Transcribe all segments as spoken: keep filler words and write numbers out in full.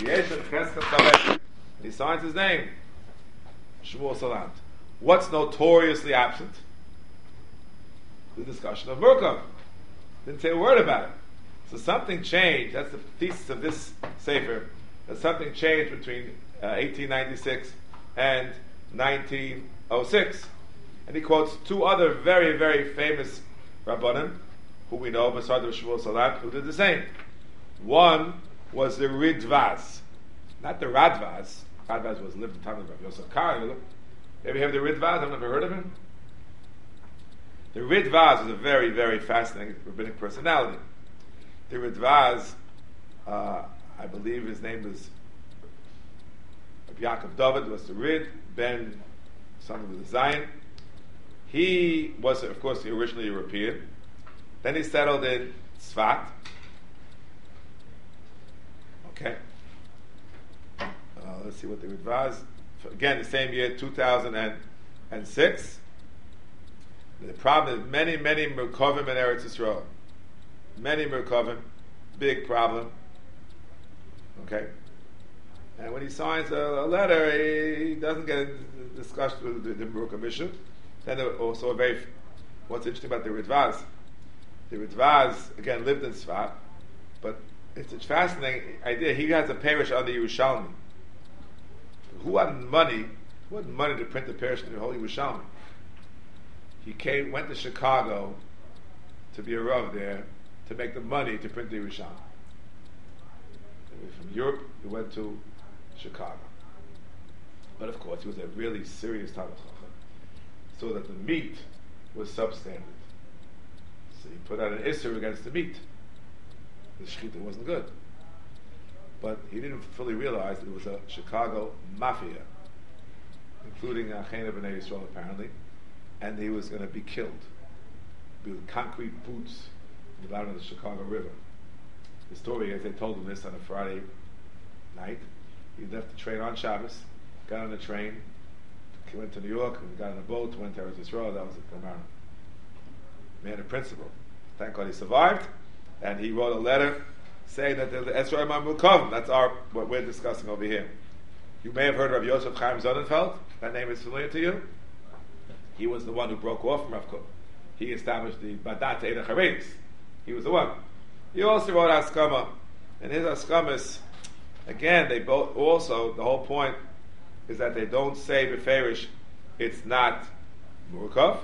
Yeshem Cheskas Salet. And he signs his name, Shmuel Salant. What's notoriously absent? The discussion of Murkav. Didn't say a word about it. So something changed. That's the thesis of this sefer. That something changed between uh, eighteen ninety-six and nineteen oh six. And he quotes two other very, very famous Rabbanim, who we know, Masad of Shmuel Salat, who did the same. One was the Ridvaz, not the Radvaz. Radvaz was lived in the time of Rabbi Yosef Kar. Maybe you have the Ridvaz? I've never heard of him. The Ridvaz was a very, very fascinating rabbinic personality. The Ridvaz, uh, I believe his name was Yaakov David, was the Rid, Ben, son of the Zion. He was, of course, originally European. Then he settled in Tzfat. Okay. Uh, let's see what the Ridvaz. Again, the same year, two thousand six. The problem is many, many Merkovim in Eretz Yisrael. Many Merkovim. Big problem. Okay. And when he signs a, a letter, he, he doesn't get discussed with the, the Merkov issue. Then there also a very, what's interesting about the Ridvaz, the Ridvaz, again, lived in Tzfat, but it's a fascinating idea. He has a parish on the Yerushalmi. Who had money, who had money to print the parish in the Holy Yerushalmi? He came, went to Chicago to be a Rav there, to make the money to print the Yerushalmi. From Europe, he went to Chicago. But of course, he was a really serious Talmid Chacham, so that the meat was substandard. So he put out an Isser against the meat. The Shechita wasn't good. But he didn't fully realize that it was a Chicago mafia, including Achena B'nai Yisrael apparently, and he was going to be killed with concrete boots in the bottom of the Chicago River. The story, as they told him this on a Friday night, he left the train on Shabbos, got on the train, he went to New York, and got on a boat, went to Eretz Yisrael. That was a Gemara. Man of principle. Thank God he survived, and he wrote a letter saying that the Esrei Murkav, that's our what we're discussing over here. You may have heard of Yosef Chaim Sonnenfeld. That name is familiar to you. He was the one who broke off from Rav Kook. He established the Badat Eida Chareis. He was the one. He also wrote Haskama, and his Haskamas, again, they both also the whole point is that they don't say beferish it's not Murkav,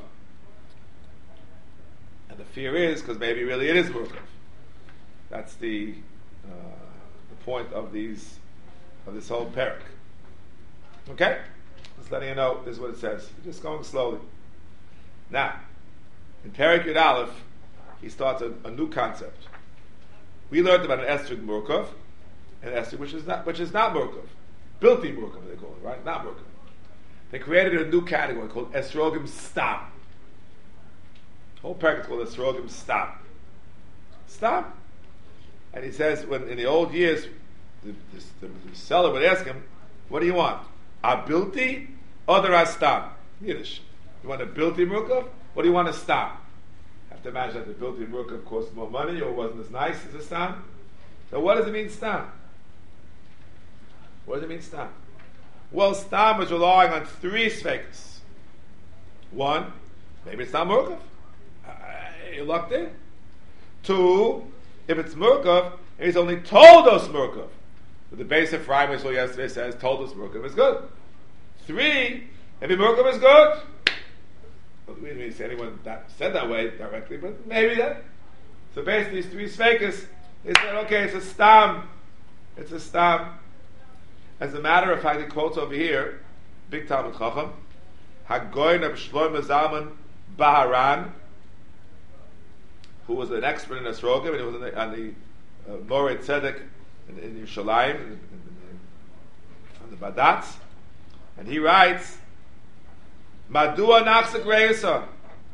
and the fear is because maybe really it is Murkav. That's the uh, the point of these of this whole parak. Okay, just letting you know this is what it says. We're just going slowly. Now, in Parak Yud Aleph, he starts a, a new concept. We learned about an Esrog Murkav, and an Esrog which is not which is not Murkav, Bilti Murkav they call it, right? Not Murkav. They created a new category called Esrogim Stam. The whole parak is called Esrogim Stam. Stam. And he says, when in the old years, the, the, the seller would ask him, "What do you want? A bilti or the rastam?" Yiddish. You want a bilti murkav? What do you want a stam? Have to imagine that the bilti murkav cost more money or wasn't as nice as a stam. So what does it mean stam? What does it mean stam? Well, stam is relying on three sveikas. One, maybe it's not murkav. Uh, you're locked in. Two, if it's Murkav, and he's only told us Murkav. But the base of Friday we saw yesterday says, told us Murkav is good. Three, if the Murkav is good, well, we didn't see anyone that said that way directly, but maybe that. So basically, these three Sveikas, they said, okay, it's a Stam. It's a Stam. As a matter of fact, he quotes over here, big Talmid Chacham, Hagoyin of Shlomo Zalman Baharan, who was an expert in Esrogim, and he was on the, on the uh, Moreh Tzedek in, in Yerushalayim, in, in, in, on the Badatz, and he writes, Madua Nachzik Reisa.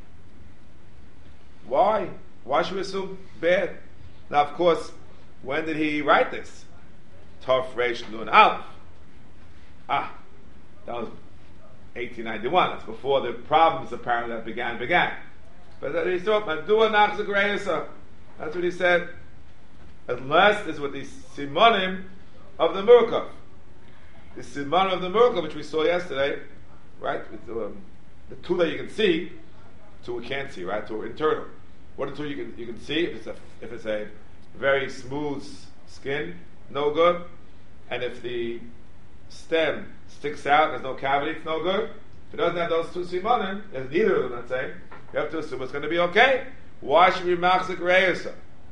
Why? Why should we assume bad? Now, of course, when did he write this? Tov Reish Nun Aleph. Ah, that was eighteen ninety-one. That's before the problems apparently that began began. But he thought, Madua Nachzik Reisa. That's what he said. Unless it's with these simonim of the Murkav. The Siman of the Murkav, which we saw yesterday, right? With um, the two that you can see, two we can't see, right? Two are internal. What are two you can you can see? If it's a if it's a very smooth skin, no good. And if the stem sticks out, there's no cavity, it's no good. If it doesn't have those two simanim, there's neither of them, let's say, you have to assume it's going to be okay. Why should we machzik reyusa?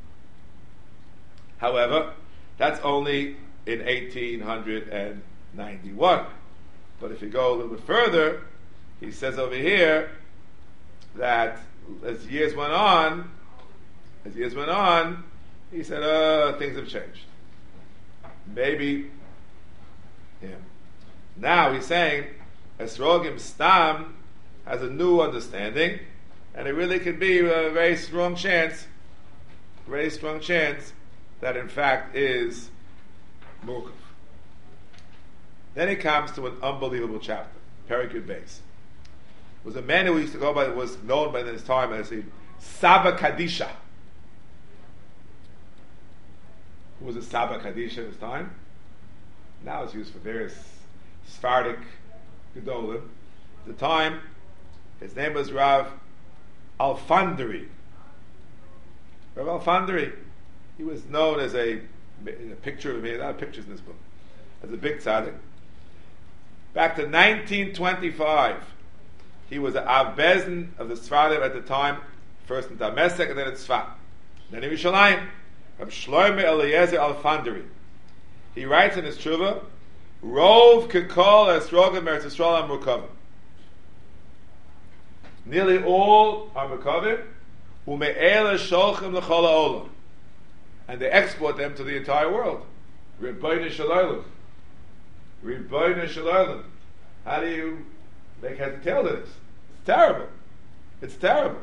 However, that's only in eighteen ninety-one. But if you go a little bit further, he says over here that as years went on, as years went on, he said, uh, things have changed. Maybe, yeah. Now he's saying, Esrogim Stam has a new understanding, and it really could be a very strong chance, very strong chance, that in fact is Murkav. Then he comes to an unbelievable chapter, Perikut Beis. Was a man who used to go by, was known by this time as the Saba Kadisha. Who was a Saba Kadisha at his time? Now it's used for various Sephardic Gedolim. At the time, his name was Rav Alfandari. Rav Alfandari. He was known as a, a picture of him, a lot of pictures in this book, as a big tzaddik. Back to nineteen twenty-five, he was an Av Bezin of the Sephardim at the time, first in Damascus and then in Tzfat. Then in Yerushalayim, Rav Shlomo Eliezer Alfandari. He writes in his Tshuva, Rov Kekol Esrogim Eretz Yisrael Murkavim. Nearly all are Murkavim, Ume'ela Sholchim L'chol Ha'olam. And they export them to the entire world. Ribbono Shel Olam. Ribbono Shel Olam. How do you make head and tail to this? It's terrible. It's terrible.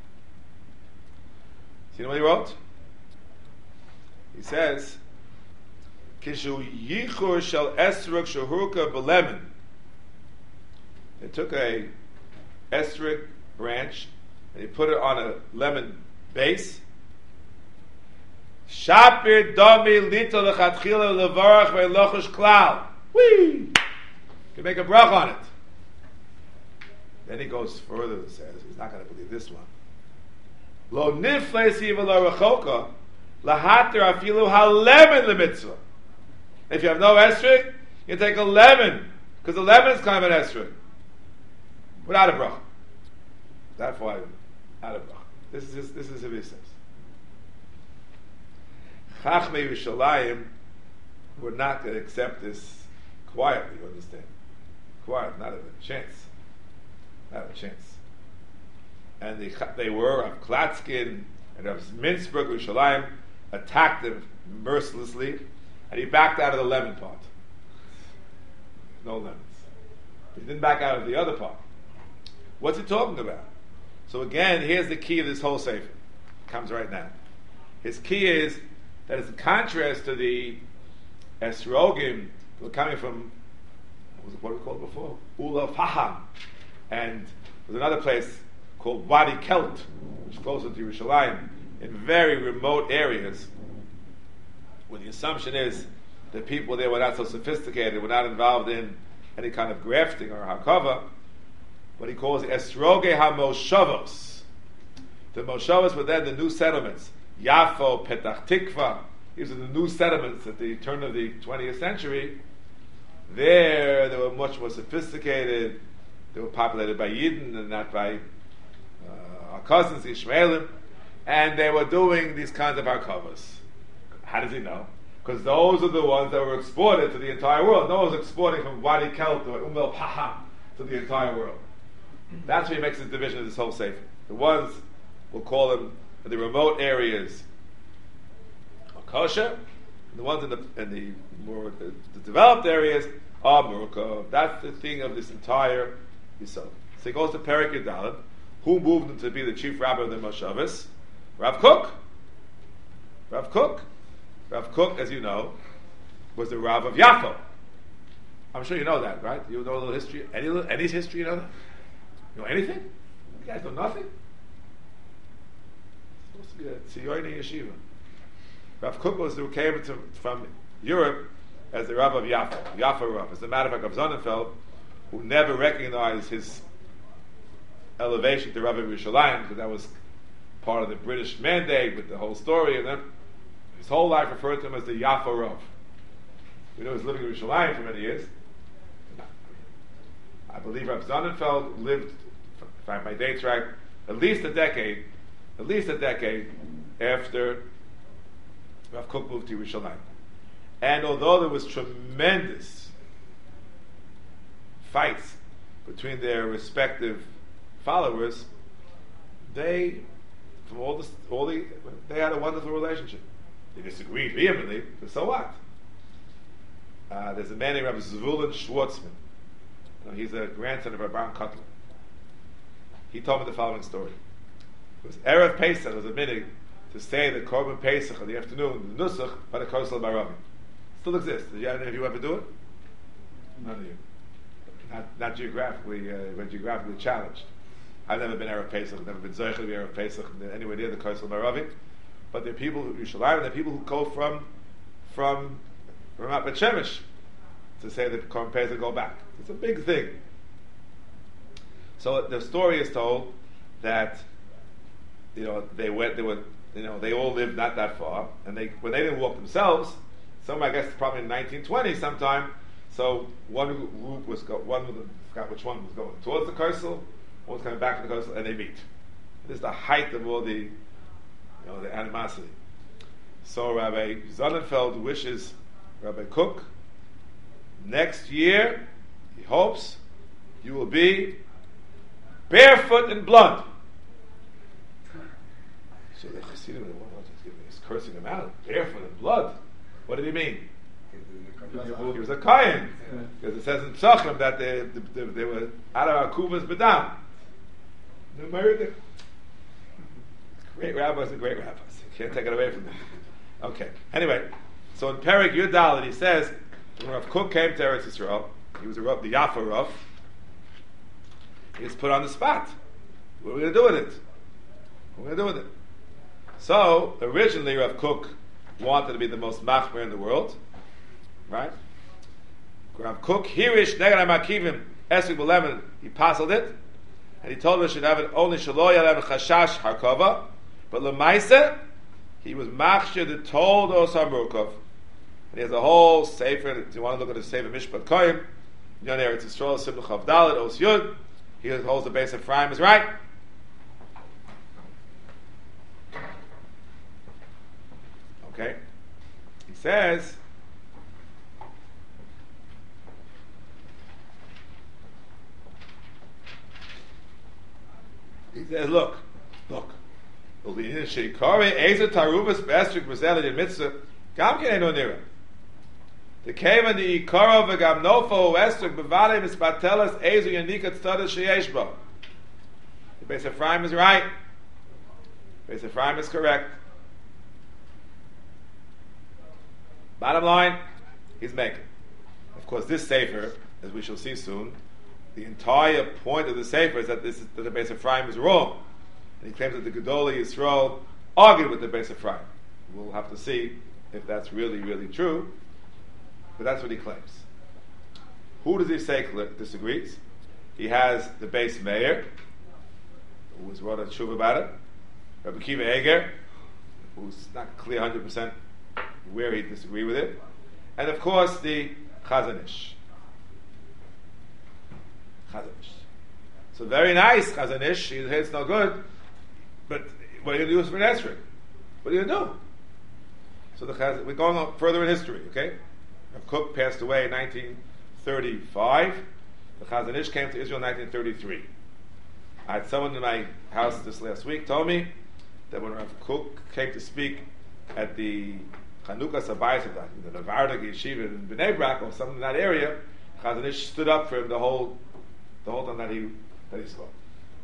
See what he wrote? He says, Kishu Yichur Shel Esrog Shehurka B'Lemen. They took a esrog branch and they put it on a lemon base. Shapir Domi Lito Lechatchila Levarach Ve'Lochush Klal. Whee! You can make a brach on it. Then he goes further and says, he's not going to believe this one. Lo nifles even lo rechoka lahater afilu halemen lemitzvah. If you have no esrog, you take a lemon, because the lemon is kind of an esrog. Without a brach. That's why, out of brach. This is his, this is what he says. Chachmei Yerushalayim were not going to accept this quietly, you understand? Quiet, not a chance. Not a chance. And they, they were, of Klatskin and of Mintzberg, Yerushalayim, attacked him mercilessly, and he backed out of the lemon part. No lemons. He didn't back out of the other part. What's he talking about? So again, here's the key of this whole sefer. Comes right now. His key is that it's in contrast to the esrogim that were coming from, what was it, what we called before? Ula Faham. And there's another place called Wadi Kelt, which is closer to Yerushalayim, in very remote areas, where the assumption is that people there were not so sophisticated, were not involved in any kind of grafting or hakava. What he calls Esroge HaMoshavos. The Moshavos were then the new settlements. Yafo, Petach Tikva. These are the new settlements at the turn of the twentieth century. There, they were much more sophisticated. They were populated by Yidden and not by uh, our cousins, Ishmaelim. And they were doing these kinds of hakavas. How does he know? Because those are the ones that were exported to the entire world. No one was exporting from Wadi Kelt or Umm el Paham to the entire world. That's why he makes his division of this whole sefer. The ones, we'll call them, in the remote areas, are kosher. And the ones in the in the more the, the developed areas are murkav. That's the thing of this entire Yisod. So he goes to Perikut Dalet. Who moved him to be the chief rabbi of the Moshavos? Rav Kook. Rav Kook. Rav Kook, as you know, was the Rav of Yafo. I'm sure you know that, right? You know a little history. Any any history, you know that? You know anything? You guys know nothing? It's supposed to be a Tzioni Yeshiva. Rav Kook was who came to, from Europe as the Rav of Yaffa, Yaffa Rav. As a matter of fact, Rav Sonnenfeld, who never recognized his elevation to Rav of Yerushalayim, because that was part of the British mandate with the whole story, and then his whole life referred to him as the Yaffa Rav. We know he was living in Yerushalayim for many years. I believe Rav Sonnenfeld lived, if I have my dates right, at least a decade, at least a decade after Rav Kook moved to Yerushalayim. And although there was tremendous fights between their respective followers, they, from all the, all the, they had a wonderful relationship. They disagreed vehemently, but so what? Uh, there's a man named Rabbi Zvulun Schwartzman. You know, he's a grandson of Rabban Kotler. He told me the following story. It was Erev Pesach, it was a minute to say the Korban Pesach in the afternoon, the Nusach, by the Kosel Barabi. Still exists. Did you, any of you ever do it? None of you. Not, not geographically, uh, but geographically challenged. I've never been Erev Pesach, I've never been Zoich to be Erev Pesach, anywhere near the Kosel Barabi. But there are people who Yerushalayim, there are people who go from from Ramat Bet Shemesh to say that Korban Pesach go back. It's a big thing. So the story is told that you know they went, they were, you know, they all lived not that far, and they when they didn't walk themselves, some I guess probably in nineteen twenty sometime. So one group was go, one of them, I forgot which one was going towards the Kosel, one was coming back to the Kosel, and they meet. This is the height of all the, you know, the animosity. So Rabbi Sonnenfeld wishes Rabbi Kook, next year, he hopes, you will be barefoot in blood. So the Chassidim is cursing him out. Barefoot in blood. What did he mean? He was a Kayan. Because it says in Psachim that they, they, they were out of our Kubas Badam. Great rabbis and great rabbis. You can't take it away from them. Okay. Anyway, so in Perek Yudal, he says, when Rav Kook came to Eretz Yisrael, he was a Rav, the Yaffa Rav. He was put on the spot. What are we going to do with it? What are we going to do with it? So, originally Rav Kook wanted to be the most machmer in the world. Right? Rav Kook, Hirish, Neged HaMakivim, Esrik B'Lemen, he puzzled it, and he told us should have it only Shalo Yalem Chashash Harkova, but Lemaisa, he was machshir the told Osam Murkov. And he has a whole sefer, if you want to look at the sefer Mishpat Koyim, Yon Eretz Yisrael, Simcha Chav Dalet, Os Yud, he holds the base of Ephraim is right. Okay? He says, he says, look, look, the Sheikari, Ezer Taruvas, Bestrik, Brazil, and Mitzvah, Gam Keneno Nira. The Kavan, the Ikara, Vagam Nofo, Estrik, Bavale, Mispatelas, Ezer, Yanika, Tzada, Sheyeshba. The base of Ephraim is right. The base of Ephraim is correct. Bottom line, he's making. Of course, this sefer, as we shall see soon, the entire point of the sefer is that this is, that the base of Ephraim is wrong, and he claims that the Gedolei Yisrael argued with the base of Ephraim. We'll have to see if that's really, really true, but that's what he claims. Who does he say disagrees? He has the base mayor, who was wrote a tshuva about it, Rabbi Kiva Eger, who's not clear one hundred percent where he disagreed with it, and of course the Chazon Ish. Chazon Ish. So very nice, Chazon Ish. He says it's no good, but what are you going to do for an Esrog? What are you going to do? So the Chazon, we're going on further in history, okay? Rav Kook passed away in nineteen thirty-five. The Chazon Ish came to Israel in nineteen thirty-three. I had someone in my house this last week told me that when Rav Kook came to speak at the Chanukah Sabayis of the Navardik Yeshiva in Bnei Brak or something in that area, Chazon Ish stood up for him the whole the whole time that he that he spoke.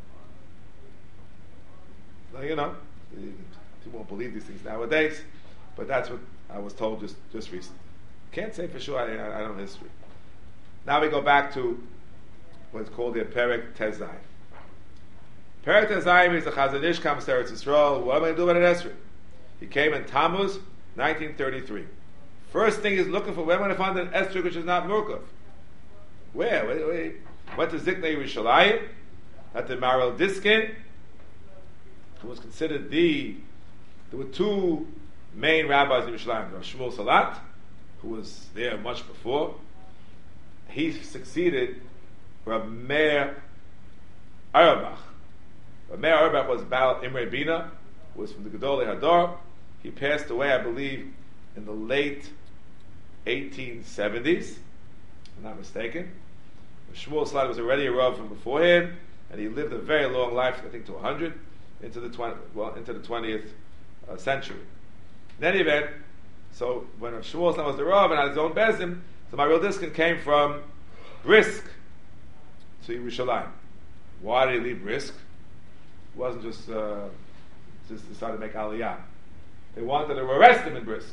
Now, you know, you won't believe these things nowadays, but that's what I was told just, just recently. Can't say for sure, I, I, I don't know history. Now we go back to what's called the Perek Tezayim. Perek Tezayim is the Chazon Ish comes to Eretz Yisrael. What am I going to do about an Esrog? He came in Tammuz, nineteen thirty-three. First thing he's looking for, where am I going to find an esrog which is not murkav? Where? Wait, wait. Went to Ziknei Yerushalayim, at the Maral Diskin, who was considered the, there were two main rabbis in Yerushalayim. There was Shmuel Salat, who was there much before. He succeeded Rav Meir Auerbach. Rav Meir Auerbach was Baal Imre Bina, who was from the Gedolei Hador. He passed away, I believe, in the late eighteen seventies, if I'm not mistaken. Shmuel Salat was already a Rav from before him, and he lived a very long life, I think to one hundred, into the twenty, well, into the twentieth uh, century. In any event, so when Shmuel Salat was the Rav and had his own bezim, so my real diskin came from Brisk to Yerushalayim. Why did he leave Brisk? It wasn't just uh, just decided to make Aliyah. They wanted to arrest him in Brisk.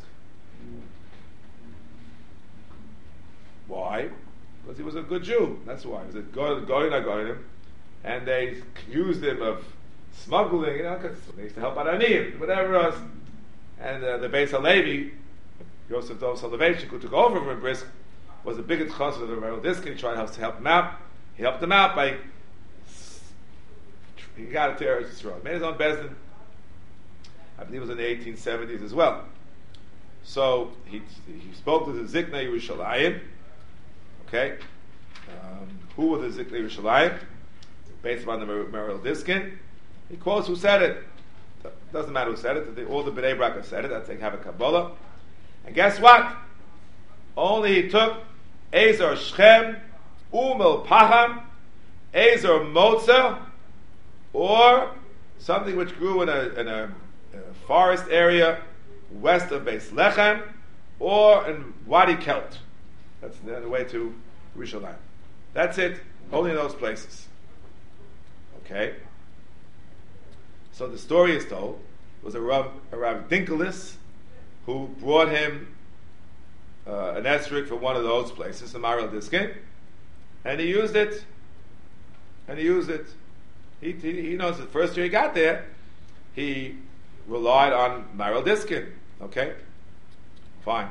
Why? Because he was a good Jew. That's why. He was a Goyin HaGoyim, and they accused him of smuggling, you know, because they used to help out Aniyim, whatever else. And uh, the Beis HaLevi, Yosef Dov Soloveitchik, who took over from Brisk, was the biggest chassid of the Meral Diskin. He tried to help him out. He helped him out by, he got a terrorist Israel. He made his own bezdin. I believe it was in the eighteen seventies as well. So he he spoke to the Ziknei Yerushalayim. Okay, um, who was the Ziknei Yerushalayim? Based on the Meral Diskin. He quotes who said it. Doesn't matter who said it. All the Bnei Brak said it. That's like have a Kabbalah. And guess what? Only he took Ezor Shchem, Umel Paham, Ezor Motza, or something which grew in a, in a, in a forest area west of Beis Lechem, or in Wadi Kelt. That's the, the way to Yerushalayim. That's it. Only in those places. Okay? So the story is told. It was a Rav, a Rav Dinkelis who brought him uh, an esrog from one of those places, the Maral Diskin, and he used it. And he used it. He, he, he knows the first year he got there, he relied on Maral Diskin. Okay? Fine.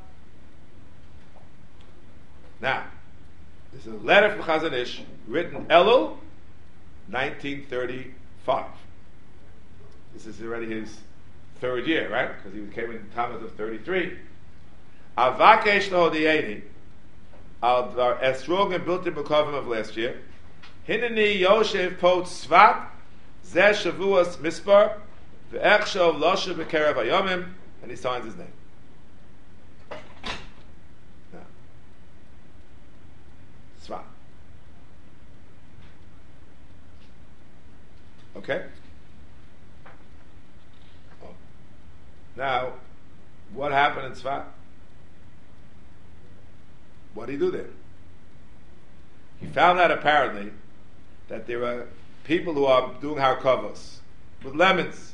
Now, this is a letter from Chazon Ish, written Elul, nineteen thirty-five. This is already his third year, right? Because he came in Tammuz of thirty-three. Avakesh lohodiyeni al dvar esrog and built in Bukovim of last year. Hineni Yoshev po tzvat zeh shavuos mispar ve'echshov loshe b'kerev hayomim, and he signs his name. Now, tzvat. Okay. Oh. Now, what happened in Tzvat? What did he do there? He found out apparently that there are people who are doing harkavos with lemons.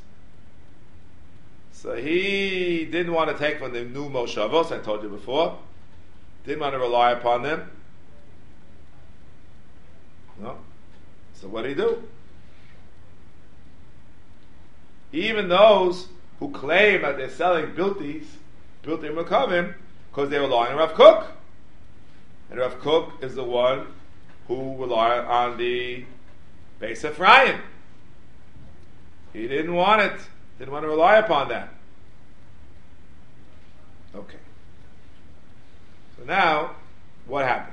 So he didn't want to take from the new moshavos, I told you before. Didn't want to rely upon them. No. So what did he do? Even those who claim that they're selling biltis, biltim makavim, because they rely on Rav Kook. And Rav Kook is the one who relied on the Beis Ephraim. He didn't want it. Didn't want to rely upon that. Okay. So now, what happened?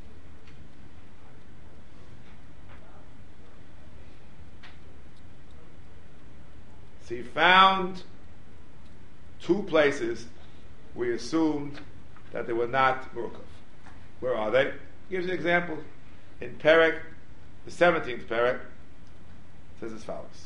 So he found two places where he assumed that they were not Murkav. Where are they? He gives an example. In Perek, the seventeenth Perek, it says as follows.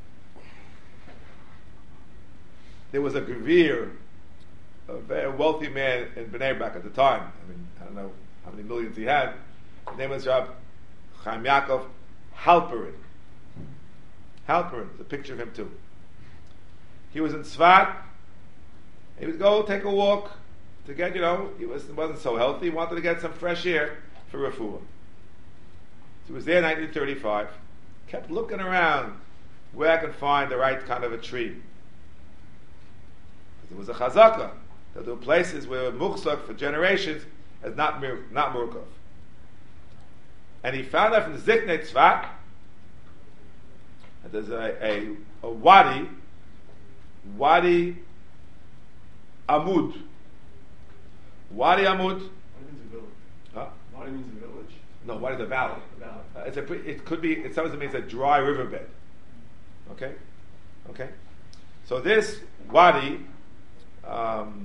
There was a Gevir, a very wealthy man in Bnei Brak at the time. I mean, I don't know how many millions he had. His name was Rab Chaim Yaakov Halperin. Halperin, there's a picture of him too. He was in Tzvat. He would go take a walk to get, you know, he was, wasn't so healthy. He wanted to get some fresh air for refuah. So he was there in nineteen thirty-five. Kept looking around where I can find the right kind of a tree. There was a chazaka. There are places where muchzak for generations is not mir- not murkov. And he found out from the Ziknei Tzvat that there's a, a, a wadi, Wadi Amud. Wadi Amud. Wadi means a village. Huh? Wadi means a village. No, Wadi the valley. The valley. Uh, it's a, pre- it could be, it sometimes means a dry riverbed. Okay? Okay? So this wadi um,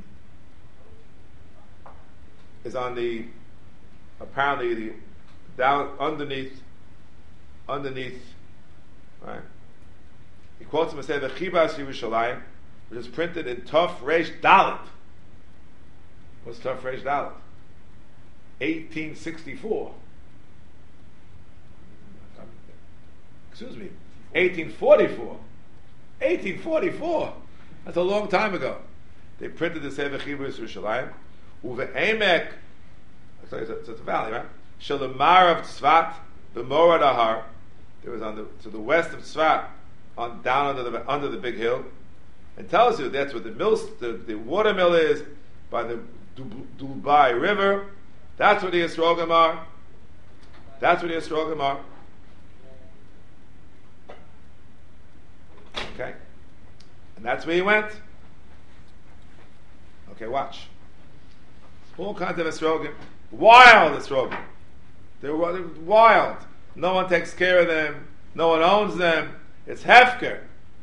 is on the, apparently, the down underneath, underneath, right? He quotes him and says, "V'chibas Yerushalayim," which is printed in Tuf Reish Dalet. What's Tuf Reish Dalet? eighteen sixty-four. Excuse me, eighteen forty-four. eighteen forty-four. That's a long time ago. They printed the Sefer Chibas Yerushalayim. Uve Emek. It's a, it's a valley, right? Shalamar of Tzvat, the Morad Ahar. There was on the to the west of Tzvat, on down under the under the big hill. It tells you that's where the mill, the, the watermill is by the Dubai River. That's where the Yisrogim are. That's where the Yisrogim are. Okay, and that's where he went. Okay, watch. All kinds of Yisrogim, wild Yisrogim. They're wild. No one takes care of them. No one owns them. It's hefker.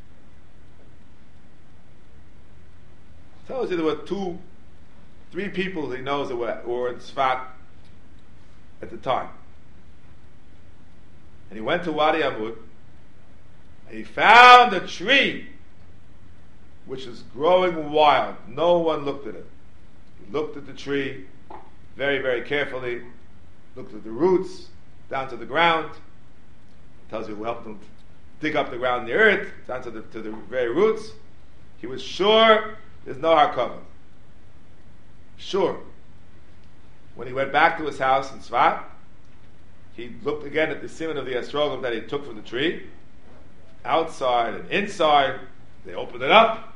Tells you there were two, three people he knows that were, were in Tzfat at the time. And he went to Wadi Amud, and he found a tree which is growing wild. No one looked at it. He looked at the tree very, very carefully, looked at the roots down to the ground. It tells you who helped him dig up the ground in the earth, down to the, to the very roots. He was sure there's no harkava. Sure. When he went back to his house in Tzfat, he looked again at the siman of the Yisrogim that he took from the tree. Outside and inside, they opened it up,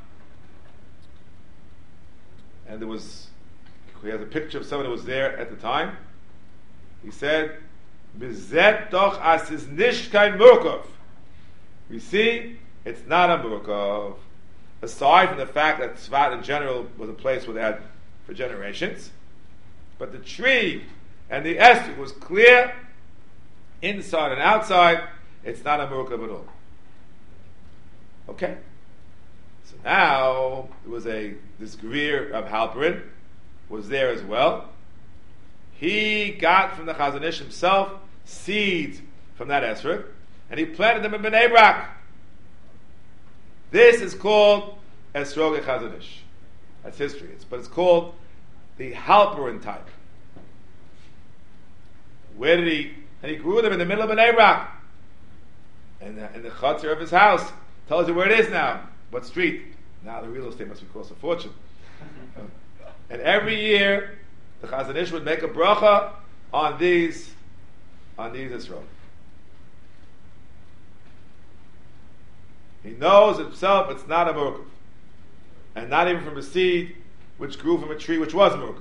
and there was, he has a picture of someone who was there at the time. He said, "Bizet doch as is nish kein murkov." We see, it's not a murkov. Aside from the fact that Tzfat in general was a place where they had for generations, but the tree and the esrog was clear, inside and outside. It's not a murkov at all. Okay, so now there was a this Greer of Halperin was there as well. He got from the Chazon Ish himself seeds from that esrog, and he planted them in Bnei Brak. This is called Esrog Chazon Ish. That's history. It's, but it's called the Halperin type. Where did he? And he grew them in the middle of Bnei Brak, in the, in the chutzner of his house. Tells you where it is now. What street? Now the real estate must be cost a fortune. And every year, the Chazon Ish would make a bracha on these, on these Yisroel. He knows himself it's not a murkov, and not even from a seed which grew from a tree which was murkov.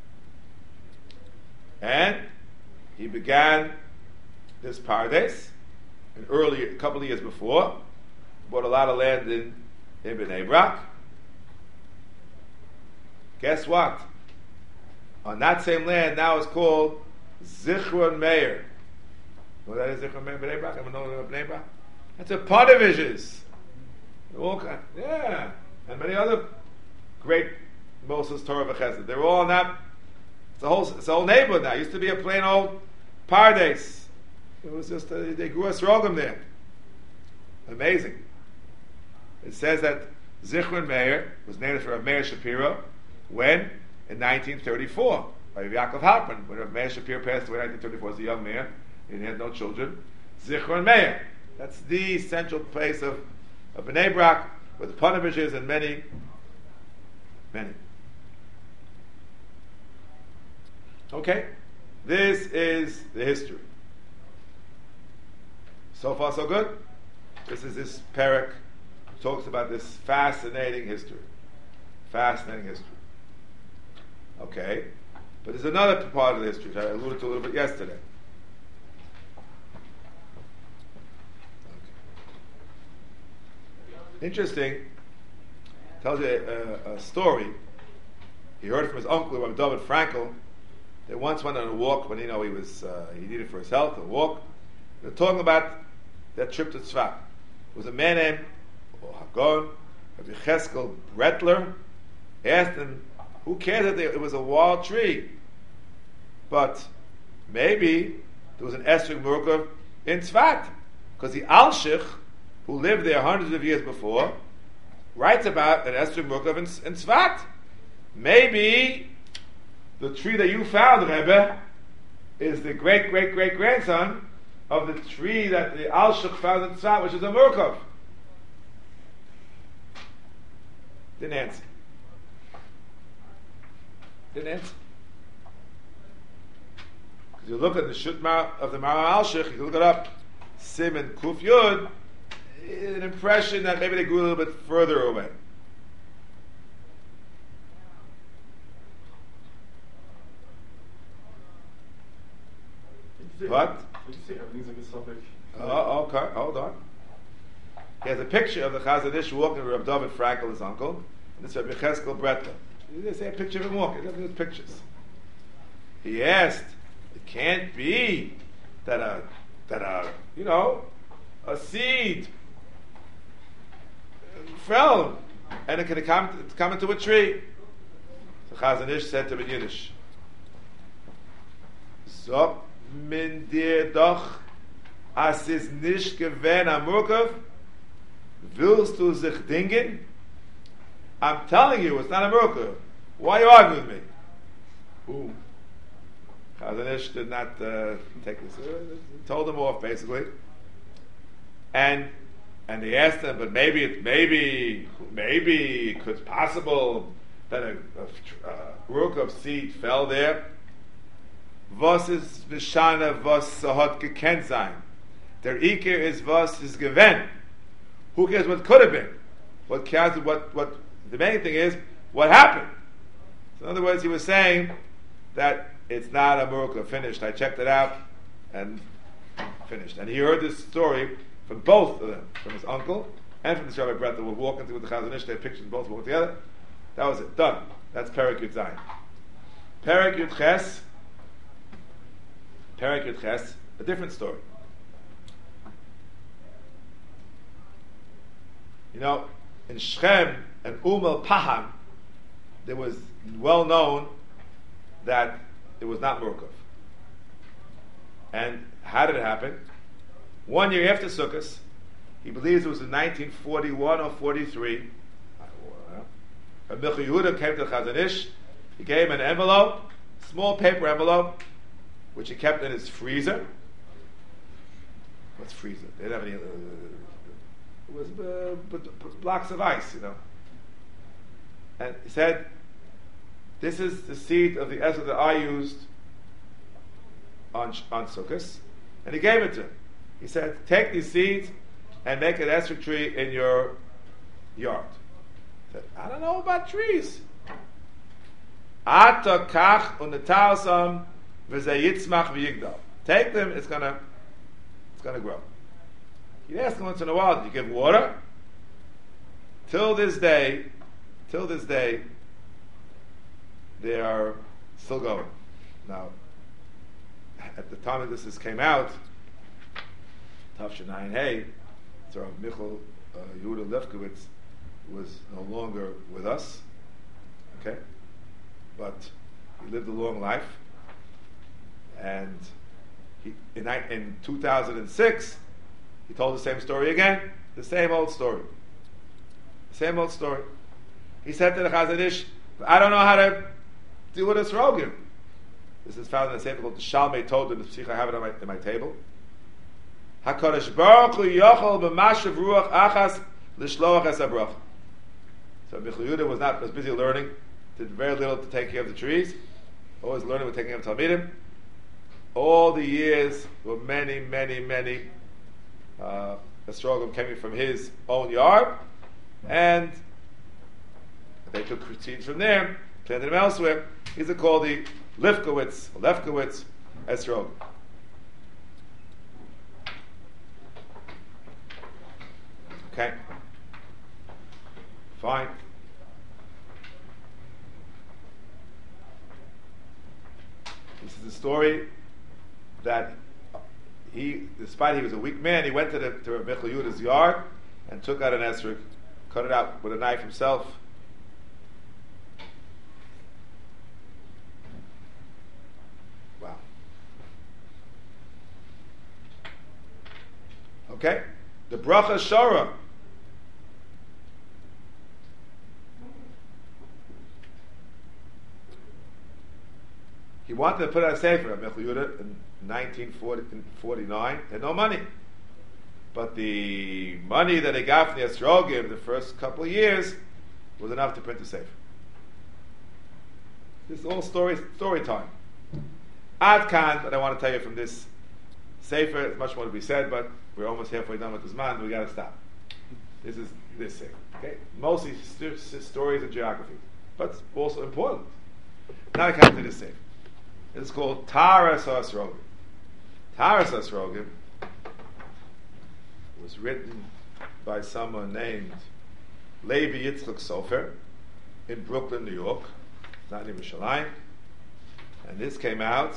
And he began this pardes an early, a couple of years before. Bought a lot of land in, in Bnei Brak. Guess what? On that same land now is called Zichron Meir. What that is Zichron Meir Bnei Brak? Ever know of Bnei Brak? That's a Ponevezhes. All kind, yeah, and many other great Moses Torah v'Chesed. They're all in that. It's a whole, it's a whole neighborhood now. It used to be a plain old pardes. It was just a, they grew a Esrogim there. Amazing. It says that Zichron Meir was named for Rav Meir Shapiro when? In nineteen thirty-four, by Yaakov Halperin. When Rav Meir Shapiro passed away in nineteen thirty-four as a young man, and he had no children. Zichron Meir. That's the central place of, of Bnei Brak, where the Ponevezhes and many, many. Okay? This is the history. So far, so good? This is this parak talks about this fascinating history. Fascinating history. Okay, but there's another part of the history which I alluded to a little bit yesterday. Okay. Interesting. Tells you a, a, a story. He heard from his uncle, Rabbi David Frankel. They once went on a walk when you know he was uh, he needed for his health a walk. They're talking about that trip to Tzfat. There was a man named Hagon, Rabbi Cheskel Bretler. He asked him, who cares that it was a wild tree? But maybe there was an Esrig Murkav in Tzfat. Because the Alshich, who lived there hundreds of years before, writes about an Esrig Murkav in, in Tzfat. Maybe the tree that you found, Rebbe, is the great, great, great grandson of the tree that the Alshich found in Tzfat, which is a Murkav. Didn't answer. Didn't answer. Because you look at the Shutma of the Maral Alshich, you look it up, Sim and Kuf Yud, an impression that maybe they grew a little bit further away. What? Did you say everything's like a suffix? Oh, okay, hold on. He has a picture of the Chazon Ish walking with Reb David Frankel, his uncle, and this is Rabbi Cheskel Bretler. They say a picture of him walking. There's pictures. He asked, it can't be that a, that a, you know, a seed fell and it could come, come into a tree. The Chazon Ish said to him in Yiddish, so min dir doch as is nicht gewen am Murkav, willst du sich dingen? I'm telling you, it's not a Murkav. Why are you arguing with me? Boom. Chazon Ish did not uh, take this. He told him off, basically. And and he asked him, but maybe, it, maybe, maybe it could possible that a, a, a Murkav seed fell there. Was is Vishana, was hat gekennt sein. Der Iker is was is gewen. Who cares what could have been? What cares what, what, the main thing is, what happened? So in other words, he was saying that it's not a Murkav, finished. I checked it out, and finished. And he heard this story from both of them, from his uncle, and from the Rabbi Brett, that were walking through the Chazon Ish. They had pictures of both walking together. That was it. Done. That's Perek Yud Zayin. Perek Yud Ches, Perek Yud Ches, a different story. You know, in Shechem and Umm al-Paham, there was well known that it was not Murkav. And how did it happen? One year after Sukkot, he believes it was in nineteen forty-one or forty-three, Michael Yehuda came to the Chazon Ish. He gave him an envelope, small paper envelope, which he kept in his freezer. What's freezer? They didn't have any. Uh, it was uh, b- b- blocks of ice, you know. And he said, "This is the seed of the Esrog that I used on on Sukkot," and he gave it to him. He said, "Take these seeds and make an Esrog tree in your yard." He said, "I don't know about trees." Ata kach unetalsam v'zeyitzmach v'yigdal. Take them; it's gonna, it's gonna grow. You ask him once in a while, "Did you give water?" Till this day, till this day, they are still going. Now, at the time that this is came out, Tafshin Hey, so Michal uh, Yehuda Lefkowitz was no longer with us. Okay, but he lived a long life, and he, in, in two thousand six, he told the same story again, the same old story, the same old story. He said to the Chazon Ish, "I don't know how to deal with this rogim." This is found in a sefer called the Shalmei Told in the Psich. I have it on my, in my table. HaKadosh Baruch Hu yochol b'mashav ruach achas l'shloach es habrach. So Michal Yehuda was not was busy learning, did very little to take care of the trees. Always learning with taking care of Talmidim. All the years were many, many, many uh, astrologim coming from his own yard, and they took seeds from there, planted them elsewhere. He's called the Lefkowitz, Lefkowitz Esrog. Okay. Fine. This is the story that he, despite he was a weak man, he went to the to Rav Michal Yehuda's yard and took out an esrog, cut it out with a knife himself. Wow. Okay, the bracha shara. He wanted to put out a sefer of Michal Yehuda in nineteen forty-nine. Had no money, but the money that he got from the Esrogim the first couple of years was enough to print the sefer. This is all story story time. Ad kan, but I want to tell you from this sefer, there's much more to be said, but we're almost halfway done with this man. We got to stop. This is this thing. Okay, mostly st- st- stories and geography, but also important. Now I come to this sefer. It's called Taras HaEsrogim. Taras HaEsrogim was written by someone named Levi Yitzchak Sofer in Brooklyn, New York. It's not in Yerushalayim. And this came out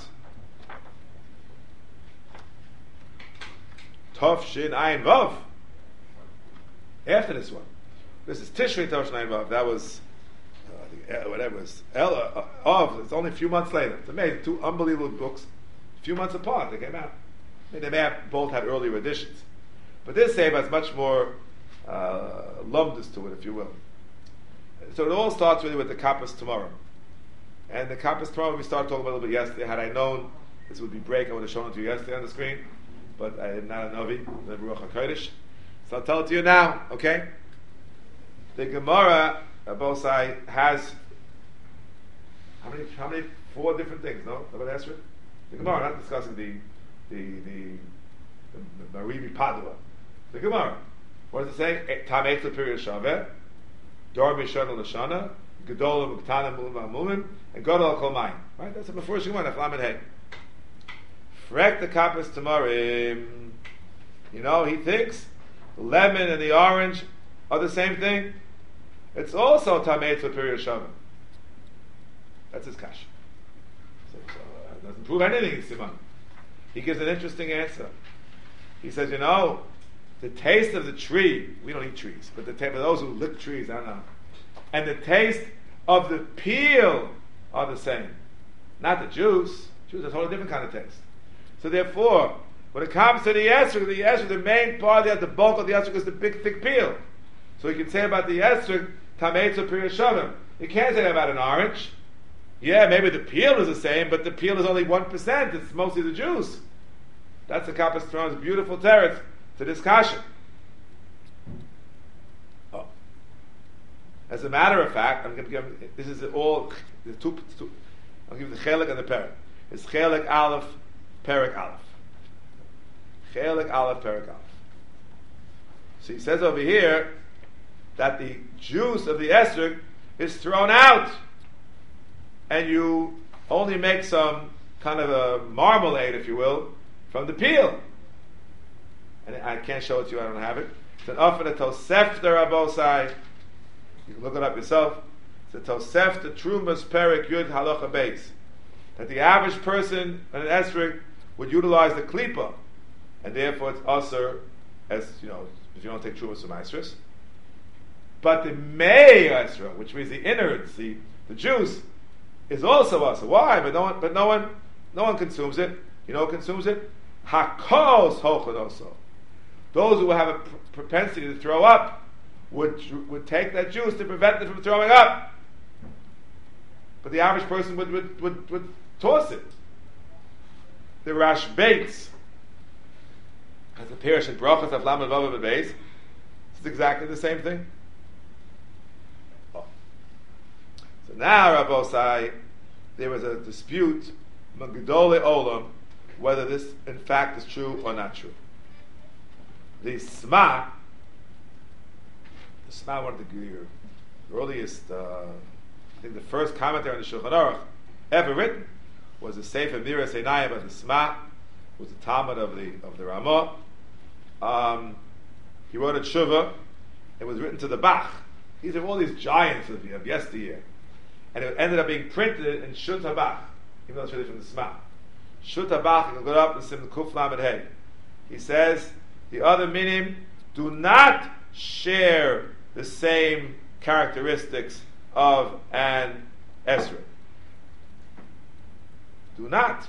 Tov Shin Ayin Vav. After this one. This is Tishrei Tov Shin Ayin Vav. That was whatever it was, Ella, of, it's only a few months later. It's amazing. Two unbelievable books, a few months apart, they came out. I mean, they may have both had earlier editions. But this Sefer has much more uh, lumdus to it, if you will. So it all starts really with the Kappas tomorrow. And the Kappas tomorrow, we started talking about a little bit yesterday. Had I known this would be break, I would have shown it to you yesterday on the screen. But I am not a Navi, the Ruach HaKodesh. So I'll tell it to you now, okay? The Gemara, Abosai, has how many? How many? Four different things. No, about Esrog. The Gemara, not discussing the the the, the, the Maribi Padua. The Gemara. What does it say? Tam Eichel period Shaveh, Dor Mishana Lashana, Gedol Muktana Mulim Mulim, and Godol Kol Mayim. Right. That's a before she went. Aflam and Hey. Frek the Kappas Tamarim. You know, he thinks the lemon and the orange are the same thing. It's also Tamei for period Shavah. That's his kash. So, so uh, it doesn't prove anything, Simon. He gives an interesting answer. He says, you know, the taste of the tree, we don't eat trees, but the ta- for those who lick trees, I don't know. And the taste of the peel are the same. Not the juice. Juice has a totally different kind of taste. So therefore, when it comes to the esrog, the esrog, the main part of the bulk of the esrog is the big, thick peel. So you can say about the esrog, Tameitza Priya Shavim. You can't say about an orange. Yeah, maybe the peel is the same, but the peel is only one percent. It's mostly the juice. That's the Kappas Tamarim's beautiful teretz to this kasha. Oh. As a matter of fact, I'm going to give this is all the two, two I'll give you the chelik and the perik. It's chelik aleph, perik aleph. Chelik aleph, perik aleph. So he says over here that the juice of the esrog is thrown out, and you only make some kind of a marmalade, if you will, from the peel. And I can't show it to you, I don't have it. It's an offer to Tosefta Rabosai. You can look it up yourself. It's a Tosefta Trumas Perik Yud Halacha Beis. That the average person in an esrog would utilize the klipa, and therefore it's usher, as you know, if you don't take Trumas from Esrog. But the Mei Esrog, which means the innards, the, the juice, is also usher. Why? But no one, but no one, no one consumes it. You know who consumes it? Hakos Hochad also. Those who have a pr- propensity to throw up would would take that juice to prevent them from throwing up. But the average person would would, would, would toss it. The Rash Bates, as the Pirish and Brachas of Lamed Vav and Beis, it's exactly the same thing. Oh. So now, Rabbosai, there was a dispute among Gedolei Olam whether this in fact is true or not true. The Sma, the Sma, one of the, the earliest, uh, I think the first commentary on the Shulchan Aruch, ever written was the Sefer Miras Einayim of the Sma, who was the Talmud of the of the Ramah. Um, he wrote a tshuva. It was written to the Bach. These are all these giants of, of yesteryear, and it ended up being printed in Shut HaBach, even though it's really from the Sma. Shut HaBach, you can go up to Sim Kuf Lamed Hey. He says the other minim do not share the same characteristics of an Esrog. Do not.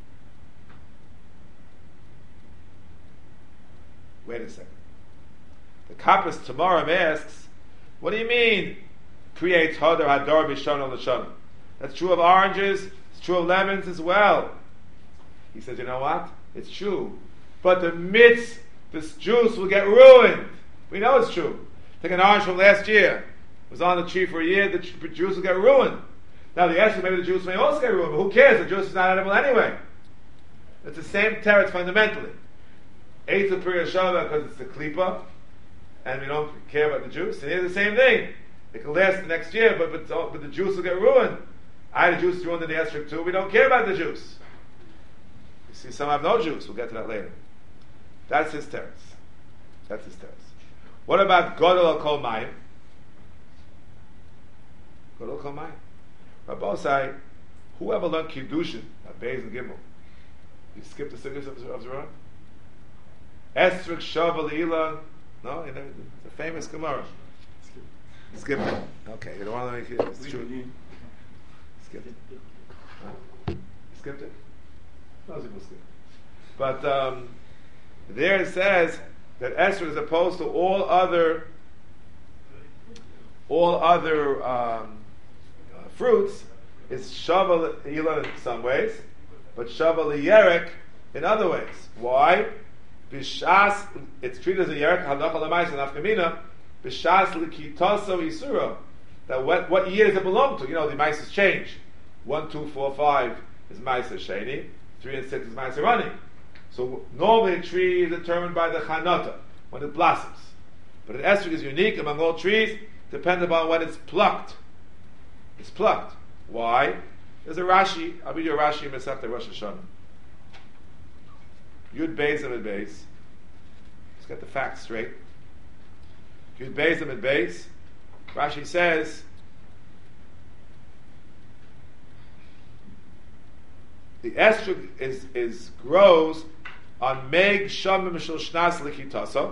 Wait a second. The Kappas Tamarim asks, what do you mean creates Hadar Hadar Bishana Lashana? That's true of oranges, it's true of lemons as well. He says, you know what? It's true. But the midst, this juice will get ruined. We know it's true. Take an orange from last year. It was on the tree for a year, the juice will get ruined. Now the answer, maybe the juice may also get ruined, but who cares? The juice is not edible anyway. It's the same teretz fundamentally. Eitzel Priya Shava because it's the klipa, and we don't care about the juice. And here's the same thing. It can last the next year, but but, but the juice will get ruined. I the juice is ruined in the esrog too. We don't care about the juice. You see, some have no juice. We'll get to that later. That's his teretz. That's his teretz. What about Godel al Kol Mayim? Godel al Kol Mayim. Rabbosai, whoever learned Kiddushin at Beis and Gimel, you skip the Sukkot of, of Zorah? Esrog Shav Leila. No, you know, it's a famous Gemara. Skip. Skip it. Okay, you don't want to make it. It's true. Skip it. Huh? Skipped it. Most people skip it. But um, there it says that Esrog, as opposed to all other, all other um, uh, fruits, is Shav Leila in some ways, but Shav Yerek in other ways. Why? Bishas, it's treated as a yerek halacha l'maisa nafkamina. Bishas likitaso isura. That what what year does it belong to? You know the maisas change. One, two, four, five is maisa sheni. Three and six is maisa running. So normally a tree is determined by the chanata when it blossoms. But an esrog is unique among all trees, depending upon when it's plucked. It's plucked. Why? There's a Rashi. I'll read you a Rashi in Masechta Rosh Hashanah. Yud Beis Amid Beis. Let's get the facts straight. Yud Beis Amid Beis. Rashi says, the esrog is, is grows on Meg Shamim Shel Shnas Likitasa.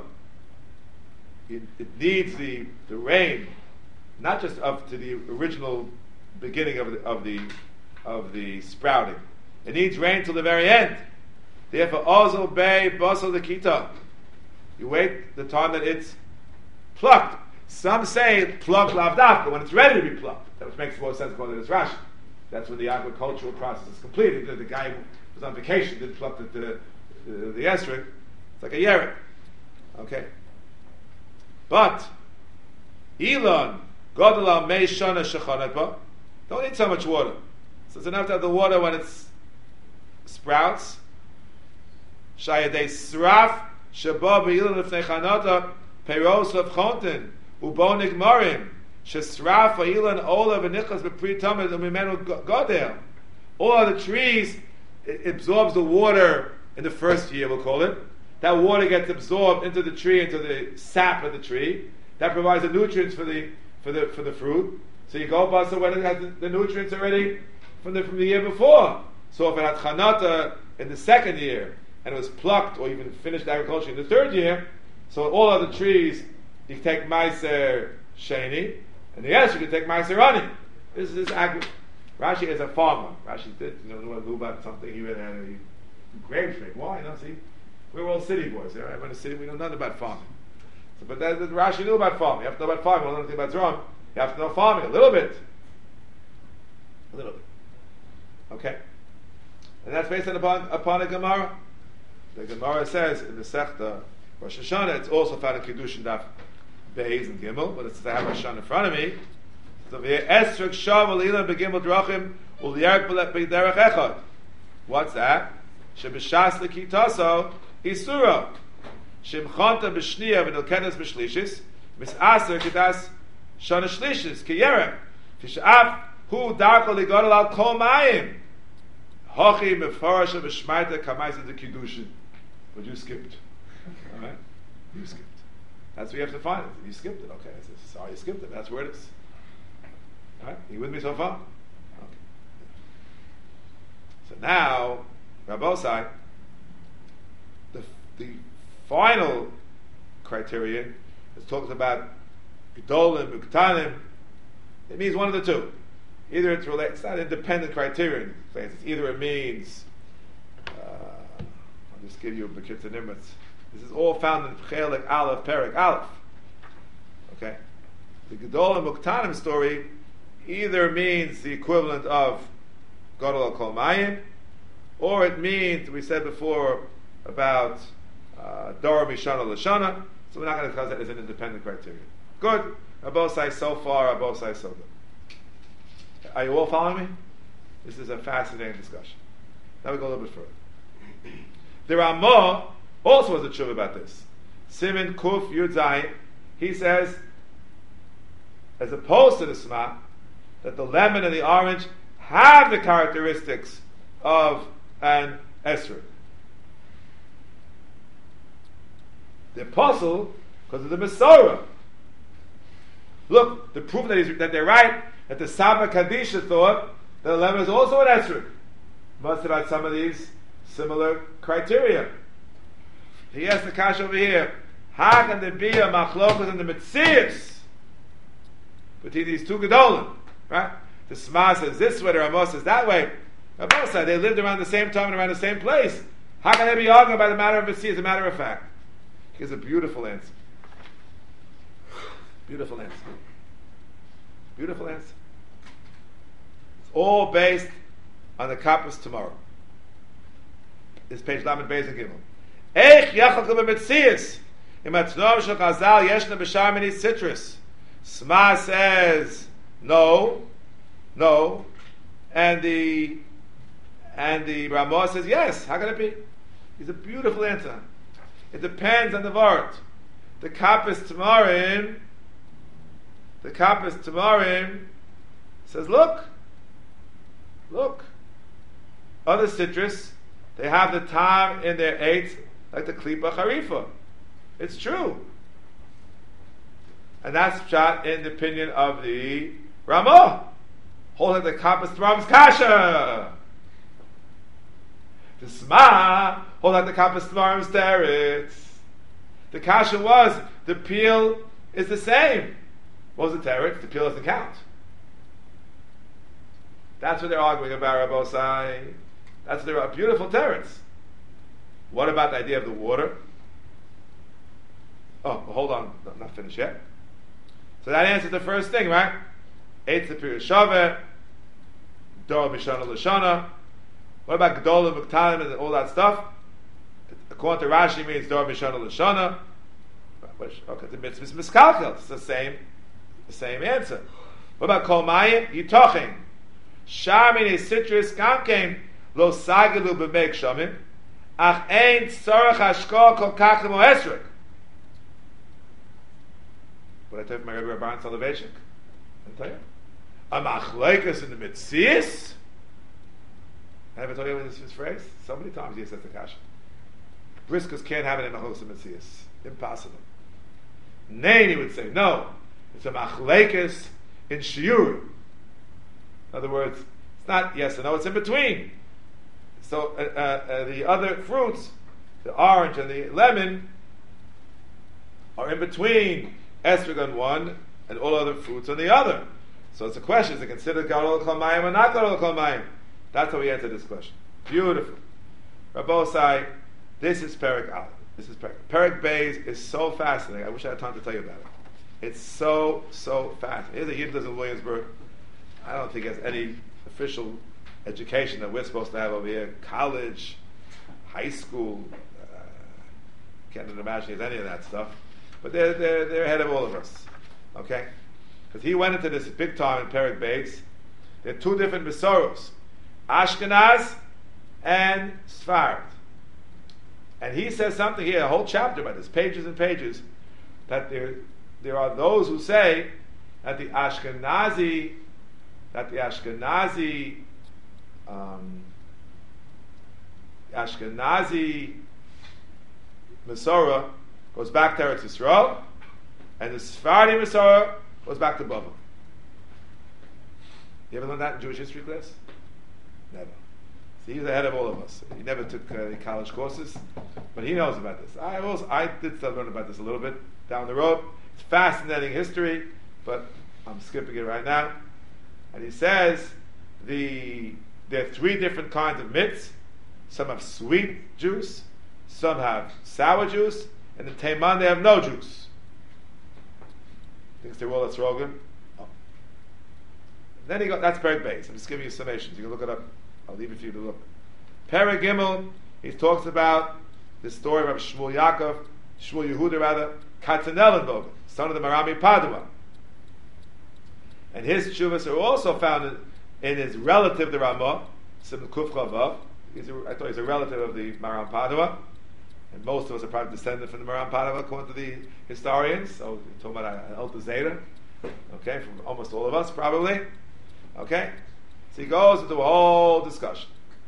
It, it needs the, the rain, not just up to the original beginning of the of the of the sprouting. It needs rain till the very end. Therefore, Ozel Bay Basal Likita. You wait the time that it's plucked. Some say plucked lavdafka when it's ready to be plucked. That which makes more sense according to this Rashi. That's when the agricultural process is completed. The, the guy who was on vacation didn't pluck the the, the, the esrog. It's like a yerek. Okay. But Elon Godela Mei Shana Shechanetba. Don't need so much water. So it's enough to have the water when it sprouts. Shayadei Sraf Shabba Be'ilan Lefnei Chanata Peiros Lefchontin Ubonik Marim Shesraf A'ilan Ola V'nichas B'Pri Tamid Umimenu Godel. All other trees, it absorbs the water in the first year, we'll call it. That water gets absorbed into the tree, into the sap of the tree. That provides the nutrients for the for the for the fruit. So you go basa when it has the, the nutrients already from the from the year before. So if it had chanata in the second year and it was plucked or even finished agriculture in the third year, so all other trees you can take meiser sheni, and the rest you can take meiser rani. This is this agri- Rashi is a farmer. Rashi did you know know about something. He really had a grave trade. Why? You know, see, we're all city boys. Right? I'm in a city. We know nothing about farming. So, but that, that Rashi knew about farming. You have to know about farming. You don't know anything about Zron. You have to know farming a little bit. A little bit. Okay? And that's based on upon, upon a Gemara. The Gemara says in the Sechta Rosh Hashanah, it's also found in Kiddushin Daf Beis and Gimel, but it's to have Rosh Hashanah in front of me. So the Esrog Shav Alilan Begimel Drachim Uliyark B'derech Echad. What's that? Shebishas Likitaso Isura. Shimchanta B'shniya V'nilkenes B'shlishis Misaser Kedas Shana Shlishis Kiyerem Tishaf Hu darko ligodol al kol mayim. Hochi mefarasha v'shmaita kamaisa de kiddushin. But you skipped. All right? You skipped. That's what you have to find. You skipped it. Okay. I said, sorry, you skipped it. That's where it is. All right? Are you with me so far? Okay. So now, Rabbosai, the the final criterion is talks about gedolim, uktanim. It means one of the two. Either it's related. It's not an independent criterion. It's either it means. Uh, I'll just give you a bekitza nimitz. This is all found in Chelik Aleph, Perek Aleph. Okay, the gedolim uktanim story either means the equivalent of gadol al kol mayim, or it means we said before about Dora Mishana Lashana, so we're not going to discuss that as an independent criterion. Good. Both sides so far, both sides so good. Are you all following me? This is a fascinating discussion. Now we go a little bit further. The Ramah also has a tshuva about this. Siman Kuf Yud Zayin, he says, as opposed to the Sma, that the lemon and the orange have the characteristics of an esrog. The apostle, because of the Masorah. Look, the proof that, he's, that they're right, that the Saba Kadisha thought that the lemon is also an esrog. Must have had some of these similar criteria. He has the kash over here. How can there be a machlokas in the Metzius between these two gedolim? Right? The Sma says this way, the Ramah says that way. Ramah said they lived around the same time and around the same place. How can they be arguing by the matter of Metzius? As a matter of fact, here's a beautiful answer. Beautiful answer. Beautiful answer. It's all based on the Kappas tomorrow. This page Lamed Beis and Gimel. Eich yachal kol b'metzius im atnom shel Chazal yeshna b'shar mini citrus. Sma says no, no, and the and the Ramah says yes. How can it be? It's a beautiful answer. It depends on the vart. The Kappas Tamarim, the Kappas Tamarim says, look, look, other citrus, they have the time in their eights like the Klipa Harifa. It's true. And that's shot in the opinion of the Ramah. Holding the Kappas Tamarim's Kasha. The Sma, hold out the Kappas Tamarim's teretz. The kasha was, the peel is the same. What was the teretz? The peel doesn't count. That's what they're arguing about, Rabbosai. That's their beautiful teretz. What about the idea of the water? Oh, well, hold on, not, not finished yet. So that answers the first thing, right? Eitz the Pirish Shaveh, Dor Mishana Lashana. What about Gedolim, Muktalim, and all that stuff? According to Rashi, it means Dor Mishana Lashana. Okay, the mitzvah is Miskalkel. It's the same, the same answer. What about Kol Mayim? Yitochim. Shamine citrus kamkein lo sagelu b'meik shamim. Ach ein tzorach hashkol kol kach l'mo esrog. What I tell you from my Rebbe Rabban Soloveitchik? I tell you. A machleikus in the Metzius? I ever told you this, this phrase? So many times he says the kasha. Briskus can't have it in a host of Metzius. Impossible. Nain, he would say, no. It's a machlekes in shiur. In other words, it's not yes and no, it's in between. So uh, uh, the other fruits, the orange and the lemon, are in between esrog on one and all other fruits on the other. So it's a question, is it considered gadol kol mayim or not gadol kol mayim? That's how we answer this question. Beautiful. Rabbosai, this is Perek Aleph. This is Perek. Perek Beis is so fascinating. I wish I had time to tell you about it. It's so, so fascinating. Here's a Yid lives in Williamsburg. I don't think he has any official education that we're supposed to have over here. College, high school. Uh, can't even imagine he has any of that stuff. But they're, they're, they're ahead of all of us. Okay? Because he went into this big time in Perek Beis. There are two different Besoros. Ashkenaz and Sfard. And he says something here, a whole chapter about this, pages and pages, that there there are those who say that the Ashkenazi that the Ashkenazi um, Ashkenazi Masorah goes back to Eretz Yisrael, and the Sephardi Masorah goes back to Babel. You ever learned that in Jewish history class? Never. See, he's ahead of all of us. He never took uh, any college courses, but he knows about this. I also I did start learn about this a little bit down the road. It's fascinating history, but I'm skipping it right now. And he says the there are three different kinds of mitts. Some have sweet juice, some have sour juice, and in Teiman they have no juice. Thinks they're all at Rogan. Oh. Then he got that's Perek Beis. I'm just giving you summations. You can look it up. I'll leave it for you to look. Perek Gimel, he talks about the story of Shmuel Yaakov, Shmuel Yehuda rather, Katzenellenbogen, son of the Marami Padua. And his tshuvas are also found in, in his relative, the Ramah, Simon Kuf Chavav. He's a, I thought he's a relative of the Maram Padua, and most of us are probably descended from the Maram Padua, according to the historians. So we're talking about an Alta Zeta, okay, from almost all of us, probably. Okay? So he goes into a whole discussion.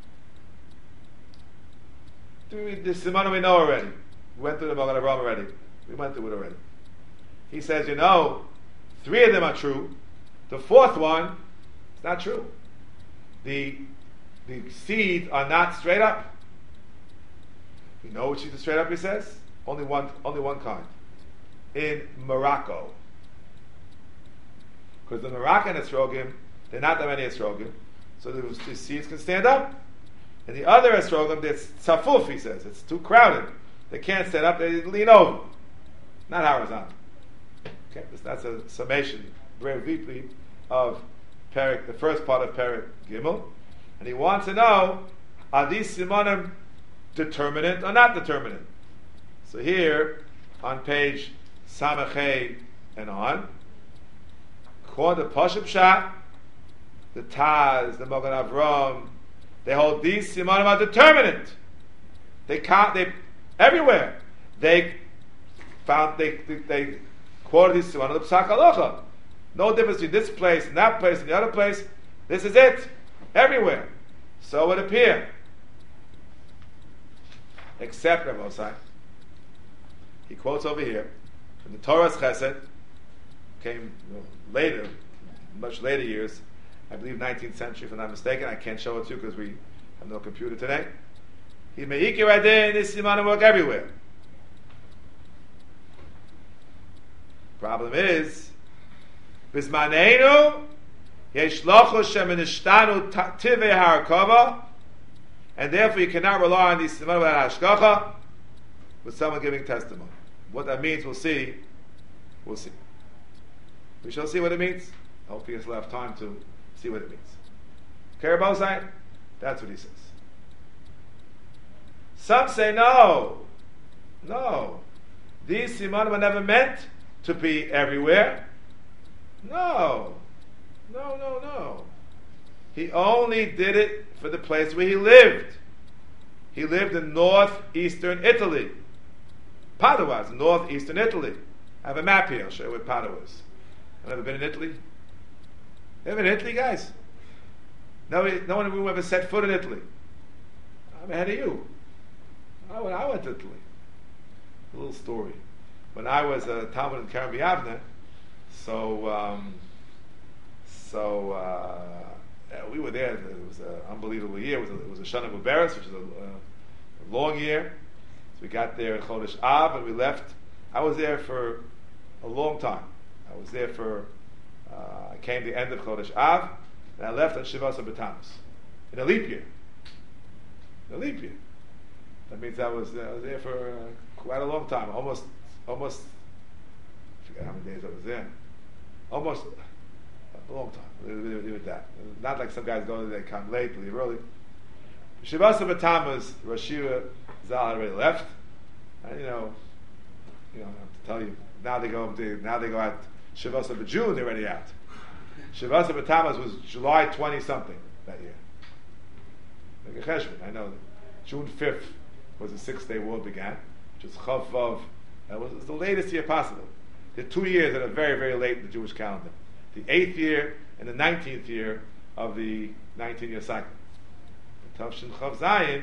The Simon we know already. We went through the Magen Avraham already. We went through it already. He says, you know, three of them are true. The fourth one is not true. The the seeds are not straight up. You know which is straight up, he says? Only one only one kind. In Morocco. Because the Moroccan Esrogim, there are not that many Esrogim, so the, the seeds can stand up. And the other Esrogim, it's tzafuf, he says. It's too crowded. They can't stand up, they lean over. Not horizontal. Okay, that's a summation, very deeply, of Perek, the first part of Perek Gimel. And he wants to know, are these Simonim determinate or not determinate? So here, on page Samachay and on, called the Pashup Shah, the Taz, the Magen Avraham, they hold these Simonim are determinate. They can't, they, everywhere. They found, they, they, they quoted these Simonim, the Psak Halacha. No difference between this place and that place and the other place. This is it. Everywhere. So it appear. Except Rav Osai. He quotes over here from the Torah's Chesed, came you know, later, much later years, I believe nineteenth century if I'm not mistaken. I can't show it to you because we have no computer today. He me'ikir adin, this simanim work everywhere. Problem is, Bismaneinu, yesh lochu shemenishtanu tivei harakava, and therefore you cannot rely on these simanim without hashgacha, with someone giving testimony. What that means, we'll see. We'll see. We shall see what it means. Hopefully, we'll have time to see what it means. Karabosai, that's what he says. Some say no, no. These simanim were never meant to be everywhere. No, no, no, no. He only did it for the place where he lived. He lived in northeastern Italy. Padua is northeastern Italy. I have a map here. I'll show you where Padua is. I've never been in Italy. You ever been in Italy, guys? No, no one in the room ever set foot in Italy. I'm ahead of you. I went, I went to Italy. A little story. When I was a Talmud in Kerem B'Yavneh, so um, so uh, yeah, we were there. It was an unbelievable year. It was a, it was a Shana Muberes, which is a, a long year. So we got there in Chodesh Av, and we left. I was there for a long time. I was there for. Uh, I came the end of Chodesh Av, and I left on Shivas B'Tammuz in a leap year. In a leap year. That means I was I was there for uh, quite a long time, almost almost. I forget how many days I was there. Almost a long time. With that, not like some guys go there, they come late, leave early. Shivas B'Tammuz, Rosh Yeshiva Zal had already left, and you know, you know, I have to tell you now they go to, now they go out. Shivas B'June, they're already out. Shivas B'Tammuz was July twenty something that year. Like a cheshbon, I know. June fifth was the six day war began, which is Chav Vav. That was the latest year possible. There are two years that are very, very late in the Jewish calendar. The eighth year in the nineteenth year of the nineteen-year cycle. Tavshin Chav Zayin,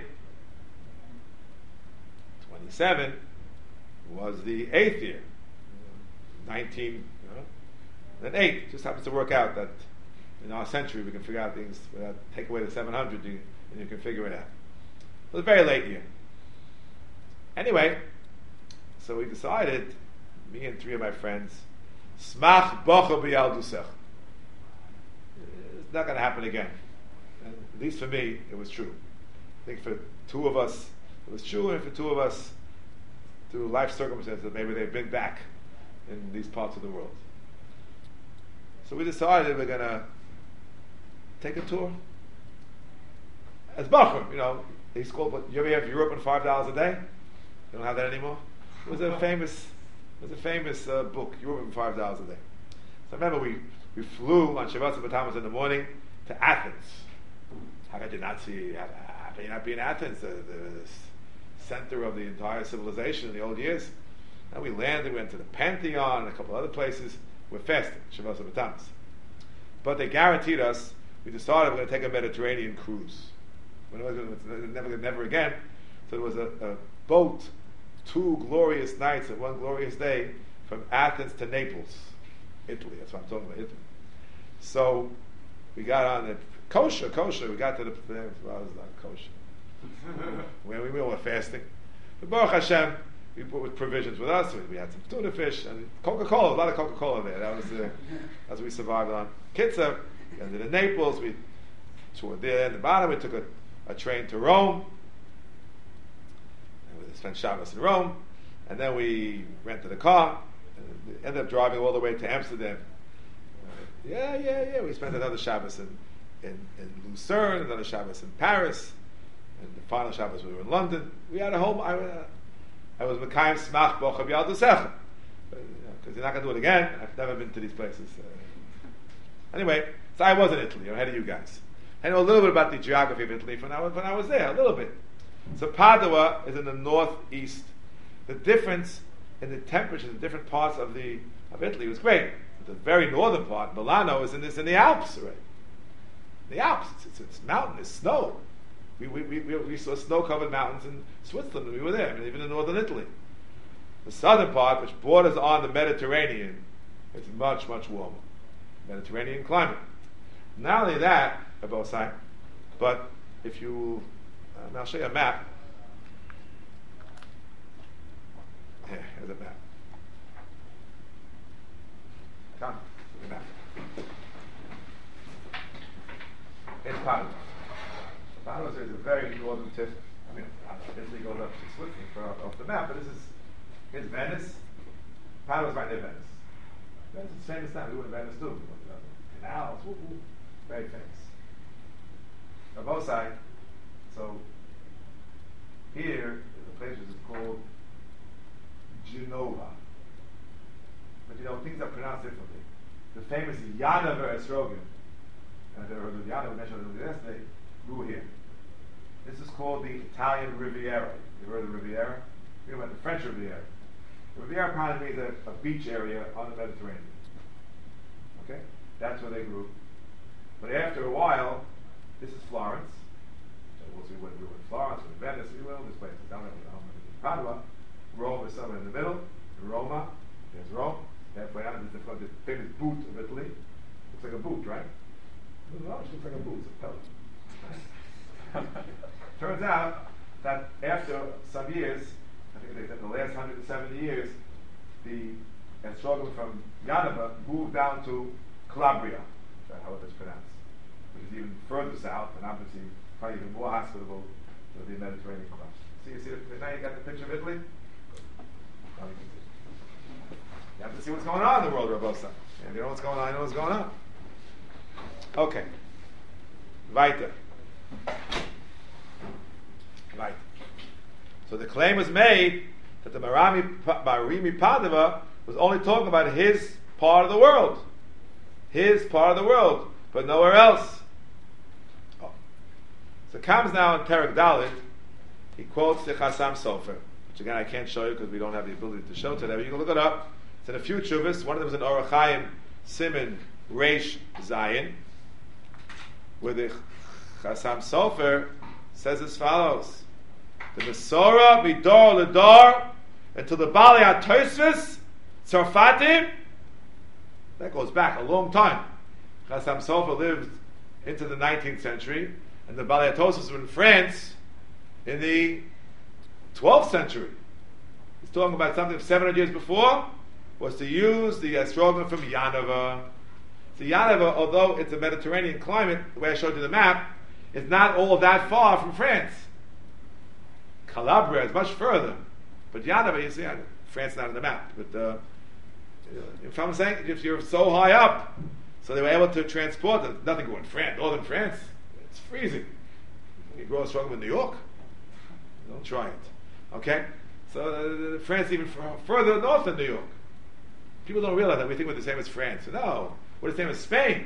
twenty-seven, was the eighth year. nineteen, you know, then eight. Just happens to work out that in our century we can figure out things, without take away the seven hundred, you, and you can figure it out. It was a very late year. Anyway, so we decided, me and three of my friends, Smach Bocha B'Yaldusech. It's not going to happen again. And at least for me, it was true. I think for two of us, it was true, and for two of us, through life circumstances, maybe they've been back in these parts of the world. So we decided we're going to take a tour. As Bachur, you know, he's called, what, you ever have Europe and five dollars a day? You don't have that anymore? It was a famous, it was a famous uh, book, Europe and five dollars a day. So I remember we, we flew on Shabbat B'Tammuz in the morning to Athens. How could you not see, how, how could you not be in Athens, the, the center of the entire civilization in the old years? And we landed, we went to the Pantheon and a couple other places. We're fasting, Shabbat B'Tammuz. But they guaranteed us, we decided we're going to take a Mediterranean cruise. Never, never again. So there was a, a boat, two glorious nights and one glorious day from Athens to Naples, Italy. That's what I'm talking about, Italy. So we got on the kosher, kosher. We got to the, well, it was not kosher. When we were fasting. But Baruch Hashem, we put with provisions with us. We had some tuna fish and Coca-Cola. A lot of Coca-Cola there. That was uh, that's what we survived on. Kitza, we ended in Naples. We toured there in the bottom. We took a, a train to Rome. And we spent Shabbos in Rome. And then we rented a car. And ended up driving all the way to Amsterdam. Uh, yeah, yeah, yeah. We spent another Shabbos in, in, in Lucerne, another Shabbos in Paris. And the final Shabbos we were in London. We had a whole... I, uh, I was Mekayim Smach Bocha B'Yaldusech. Because you're not going to do it again. I've never been to these places. Uh, anyway, so I was in Italy. I'm ahead of you guys. I know a little bit about the geography of Italy when I was, when I was there. A little bit. So Padua is in the northeast. The difference in the temperatures in different parts of the of Italy was great. The very northern part, Milano, is in this in the Alps already. The Alps. It's, it's, it's mountain. It's snow. We, we, we, we saw snow-covered mountains in Switzerland when we were there, I mean, even in northern Italy. The southern part, which borders on the Mediterranean, it's much, much warmer. Mediterranean climate. Not only that, both sides, but if you, uh, I'll show you a map. Here, here's a map. Come, the map. It's Padua. Padua is a very northern tip. I mean, Italy goes up to Switzerland for off, off the map, but this is here's Venice. Padua is right near Venice. Venice is famous now. We were in Venice too. Canals, woo, woo. Very famous. On both sides. So here is a place which is called Genova. But you know, things are pronounced differently. The famous Yanover Esrogim. I've never heard of Yanover, mentioned it yesterday. Grew here. This is called the Italian Riviera. You heard of the Riviera? You know about the French Riviera. The Riviera apparently means a, a beach area on the Mediterranean. Okay? That's where they grew. But after a while, this is Florence. So we'll see when we were in Florence, we were in Venice, we were in all these places. Down there, in Padua. Rome is somewhere in the middle. Roma, there's Rome. Halfway out is the, the famous boot of Italy. Looks like a boot, right? No, it looks like a boot. It's a pellet. Turns out that after some years, I think they said in the last one hundred seventy years, the Esrogim from Yanova moved down to Calabria, how it's pronounced, which is even further south and obviously probably even more hospitable to the Mediterranean cross. See, you see, the, now you got the picture of Italy? Now you, can see. You have to see what's going on in the world, Rabosa. If you know what's going on, you know what's going on. Okay. Weiter. Right. So the claim was made that the Marami, Marimi Padova was only talking about his part of the world. His part of the world, but nowhere else. Oh. So it comes now in Perek Dalet, he quotes the Chassam Sofer, which again I can't show you because we don't have the ability to show today, but you can look it up. It's in a few chuvas. One of them is an Orach Chaim Siman Reish Zayin, where the Chassam Sofer says as follows: the Mesorah midor ledor until the Bali HaTosfos Tzarfatim. That goes back a long time. Chassam Sofer lived into the nineteenth century, and the Bali HaTosfos were in France in the twelfth century. He's talking about something seven hundred years before, was to use the estrogen from Yanova. So Yanova, although it's a Mediterranean climate, the way I showed you the map, is not all that far from France. Calabria is much further. But Yanova, you see, France is not on the map. But uh, if I'm saying, if you're so high up, so they were able to transport it. Nothing going France, northern France. It's freezing. You grow a struggle in New York. Don't try it. Okay? So uh, France even f- further north than New York. People don't realize that. We think we're the same as France. No. We're the same as Spain.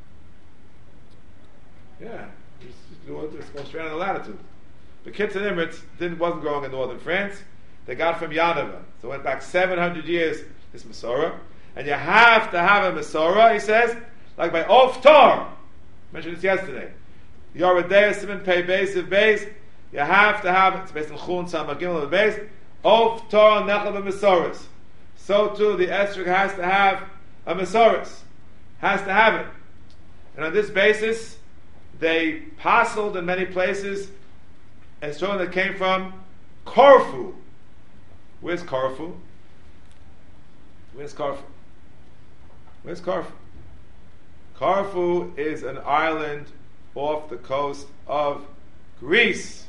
Yeah. Just, just, just go straight on the latitude. The Kitz and Emirates didn't, wasn't growing in northern France. They got from Yanova. So it went back seven hundred years, this Mesorah. And you have to have a Mesorah, he says, like by Oftar. I mentioned this yesterday. Yoredea, Simon Pei Beis, If Beis. You have to have, it's based on Chun, Samar Gimel, of Beis. Oftar, Nechel, and Mesorahs. So too, the Esrog has to have a Mesorahs. Has to have it. And on this basis, they parceled in many places Esrog that came from Corfu. Where's Corfu? Where's Corfu? Where's Corfu? Corfu is an island off the coast of Greece.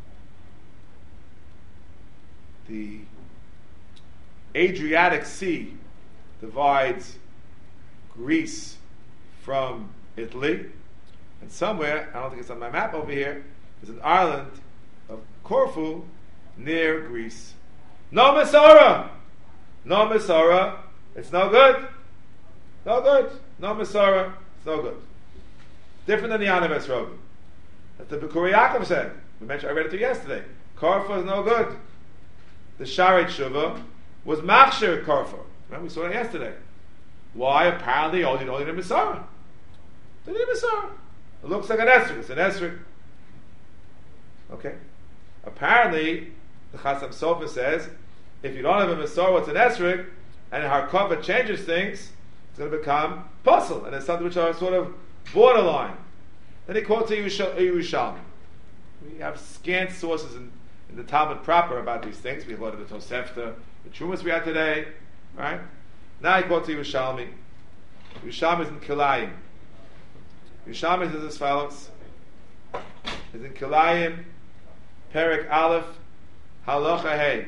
The Adriatic Sea divides Greece from Italy, and somewhere, I don't think it's on my map over here, there's an island of Corfu near Greece. No Mesorah! No Mesorah. It's no good. No good. No Mesorah. It's no good. Different than the Yanav Esrog. That the Bikuri Yaakov said. We mentioned, I read it to you yesterday. Corfu is no good. The Sharet Shuvah was Machshir Corfu. Remember, we saw it yesterday. Why? Apparently, all you know, you need a Mesorah. They need a Mesorah. It looks like an Esrog. It's an Esrog. Okay. Apparently, the Chassam Sofer says, if you don't have a Mesorah, it's an Esrog, and Harkova changes things, it's going to become puzzle, and it's something which are sort of borderline. Then he quotes a Yerushalmi. We have scant sources in, in the Talmud proper about these things. We have a lot of the Tosefta, the Chumas we had today, right? Now he quotes a Yerushalmi. Yerushalmi is in Kilayim. Yerushalmi says as follows. It's in Kilayim, Perek Aleph, Halacha Hey.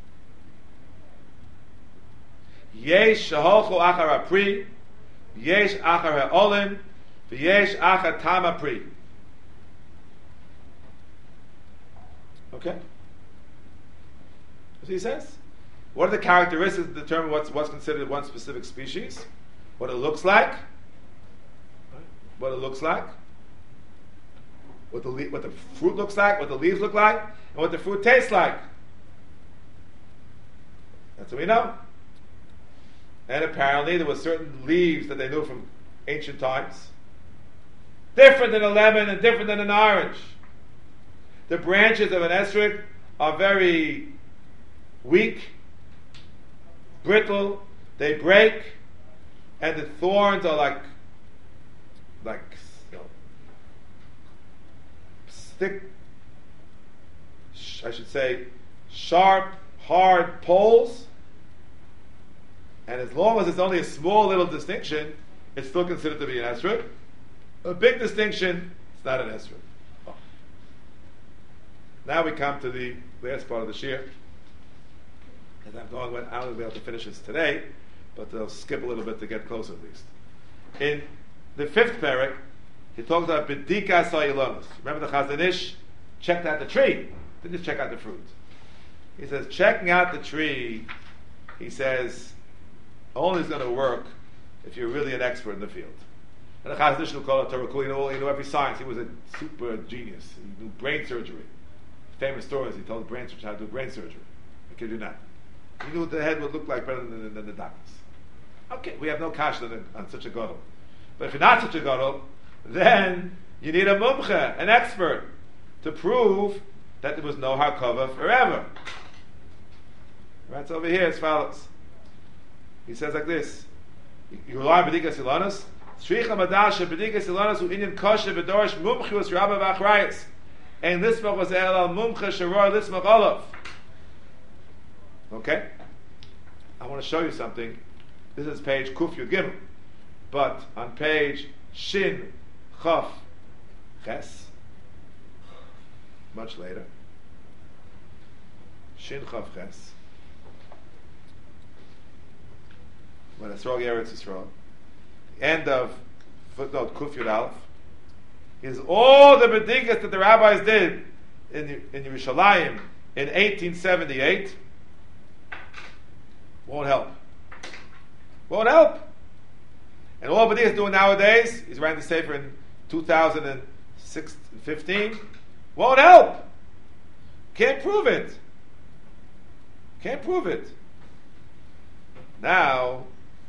Yesh shaholchu achar apri, yesh achar ha'olim, v'yesh achar tam apri. Okay? That's what he says. What are the characteristics that determine what's, what's considered one specific species? What it looks like. What it looks like. What the, le- what the fruit looks like, what the leaves look like, and what the fruit tastes like. That's what we know. And apparently there were certain leaves that they knew from ancient times. Different than a lemon and different than an orange. The branches of an esrog are very weak, brittle, they break, and the thorns are like, like, you know, thick, I should say, sharp, hard poles. And as long as it's only a small little distinction, it's still considered to be an esrog. A big distinction, it's not an esrog. Oh. Now we come to the last part of the shir. As I'm going, I'm not going to be able to finish this today, but I'll skip a little bit to get closer at least. In the fifth parak, he talks about B'dika Sa'ilomus. Remember the Chazon Ish checked out the tree. Didn't just check out the fruit. He says, checking out the tree, he says, only is going to work if you're really an expert in the field. And the Chazon Ish will call it Torah Kul. You know, you know every science. He was a super genius. He knew brain surgery. Famous stories. He told brain surgeons how to do brain surgery. I kid you not. He knew what the head would look like better than, than, than the doctors. Okay, we have no kash on, on such a gadol. But if you're not such a gadol, then you need a mumche, an expert, to prove that there was no harkava forever. Right, so over here as follows. He says like this: You rely on bedikas ilanos. Shricha madasha bedikas ilanos u inyan kosher v'dorish mumchius rabba v'achrayis. And lismach was el al mumche sheror lismach olav. Okay, I want to show you something. This is page Kuf Yud Gimel, but on page Shin Chaf Ches, much later, Shin Chaf Ches, when Yisrael Eretz Yisrael, the end of footnote Kuf Yud Aleph, is all the bedikas that the rabbis did in in Yerushalayim in eighteen seventy-eight. Won't help. Won't help. And all Badiah is doing nowadays, he's writing the Sefer in two thousand fifteen, won't help. Can't prove it. Can't prove it. Now,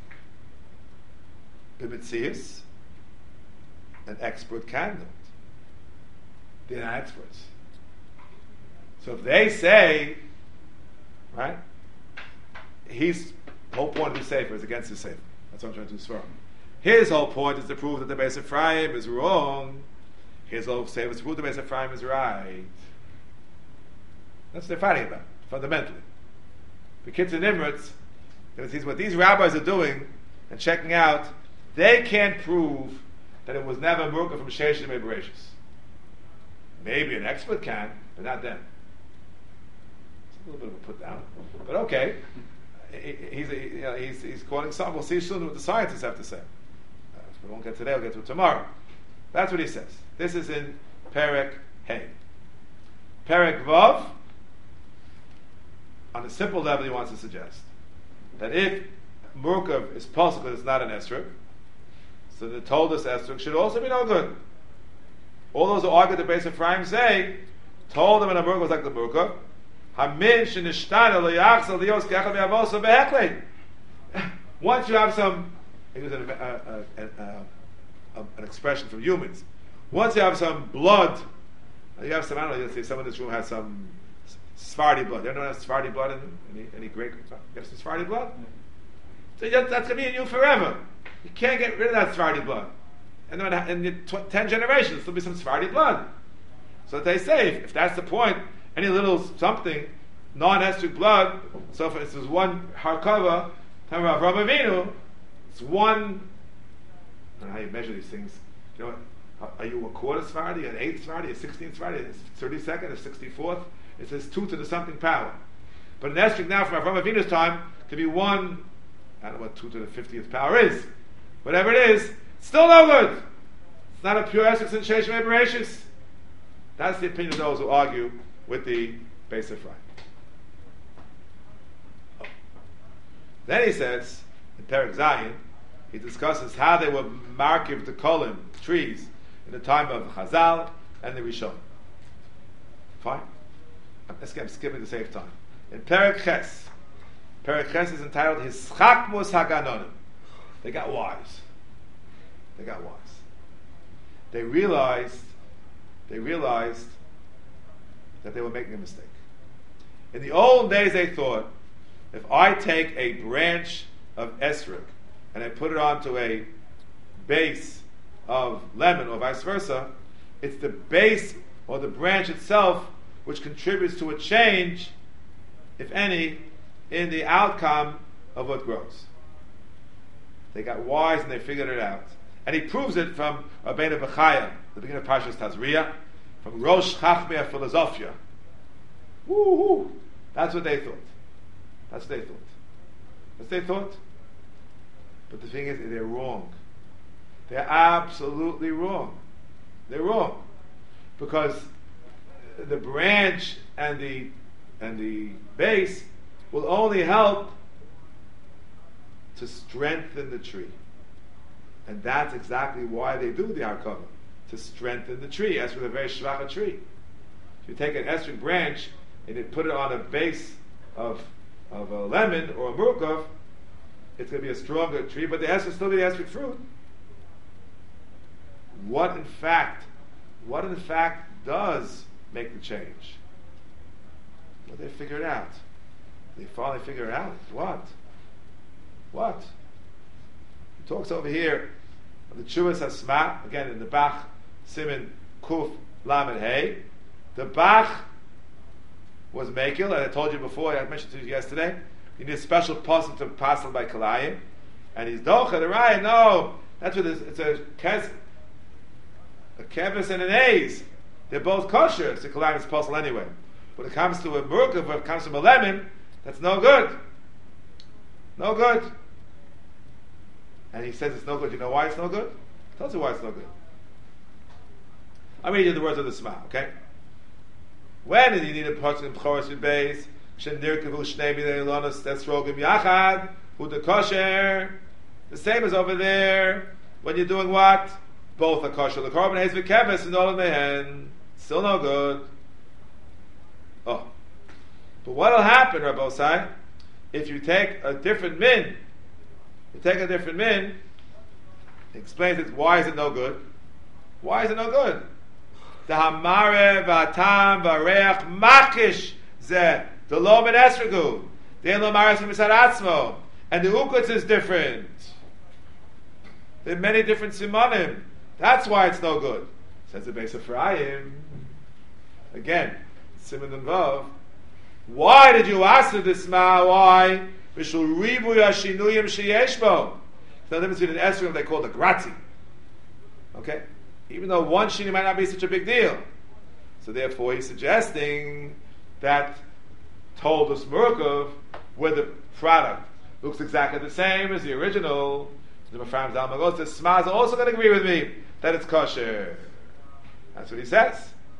the Mitzias, an expert can do it. They're not experts. So if they say, right, his whole point of the Sefer is against the Sefer. That's what I'm trying to swear. His whole point is to prove that the Beis Ephraim is wrong. His whole Sefer is to prove the Beis Ephraim is right. That's what they're fighting about, fundamentally. The kids in Emirates, what these rabbis are doing and checking out, they can't prove that it was never Murka from Sheish and Mebereshis. Maybe an expert can, but not them. It's a little bit of a put down, but okay. He's, you know, he's, he's quoting some. We'll see soon what the scientists have to say. Uh, we won't get today, we'll get to it tomorrow. That's what he says. This is in Perek Hey. Perek Vav, on a simple level, he wants to suggest that if Murkav is possible, it's not an esrog, so the told us esrog should also be no good. All those who argue the Beis Ephraim say, told them in a Murkav was like the Murkav. Once you have some, it was an, uh, uh, uh, an expression from humans. Once you have some blood, you have some, I don't know, let's say someone in this room has some Sephardi blood. Anyone have Sephardi blood in them? Any, any great, you have some Sephardi blood? So that's going to be in you forever. You can't get rid of that Sephardi blood. And then in the tw- ten generations, there'll be some Sephardi blood. So they say, if, if that's the point, any little something, non-estric blood, so for instance, one harkava, time of Avraham Avinu, it's one, I don't know how you measure these things, you know, are you a quarter Sephardi, an eighth Sephardi, a sixteenth Sephardi, a thirty-second, a sixty-fourth? It says two to the something power. But an estric now from Avraham Avinu's time could be one, I don't know what two to the fiftieth power is, whatever it is, still no good. It's not a pure estric sensation of Bereshis. That's the opinion of those who argue with the Beis Ephraim. Oh. Then he says, in Perek Zayin, he discusses how they were markiv the kolim, trees, in the time of Chazal and the Rishon. Fine. Let's get skipping to save time. In Perek Ches, Perek Ches is entitled Hischakmus Haganonim. They got wise. They got wise. They realized, they realized that they were making a mistake. In the old days, they thought, if I take a branch of esrog and I put it onto a base of lemon or vice versa, it's the base or the branch itself which contributes to a change, if any, in the outcome of what grows. They got wise and they figured it out. And he proves it from Rabbeinu Bechaya, the beginning of Parshas Tazria, from Rosh Chachmei Philosophia. Woo-hoo! That's what they thought. That's what they thought. That's what they thought. But the thing is, they're wrong. They're absolutely wrong. They're wrong. Because the branch and the and the base will only help to strengthen the tree. And that's exactly why they do the harkava, to strengthen the tree, as with a very shvacha tree. If you take an estric branch and you put it on a base of of a lemon or a murkov, it's going to be a stronger tree, but the estric still be the estric fruit. what in fact, what in fact does make the change? Well, they figure it out. They finally figure it out. What? What? He talks over here of the Chuvas Hasma, again in the Bach, Simin, Kuf, Lamed Hey. The Bach was Mekil, and I told you before, I mentioned to you yesterday, you need a special person to pass by Kalayim, and he's Docha, the Raya, no, that's what it's, it's a kes, a kevis and an ace. They're both kosher, so Kalayim is possible anyway. When it comes to a murkav, when it comes to a lemon, that's no good. No good. And he says it's no good. You know why it's no good? Tells you why it's no good. I'm reading the words of the Sma, okay? When did you need a person in B'choros with Beis? Shenir kavu shnei b'nei lonos tesrogim yachad u'de kosher. The same as over there. When you're doing what? Both are kosher. The korban has v'keves and all in the hand. Still no good. Oh. But what'll happen, Rabbi Osai, if you take a different min? You take a different min, it explains it, why is it no good? Why is it no good? The hamare v'atam v'areach makish zeh the lo ben esregu the lo maras v'misad atzmo, and the ukutz is different. There are many different simonim. That's why it's no good. Says the Beis Ephraim. Again, Simon and Vav. Why did you ask for this ma? Why? B'shul ribu yashinuyim sheyeshbo. The difference between an esrog they call the grazi. Okay? Even though one shini might not be such a big deal. So therefore he's suggesting that told us Murkov where the product looks exactly the same as the original. The Mefram Zalman goes to Smaz also going to agree with me that it's kosher. That's what he says.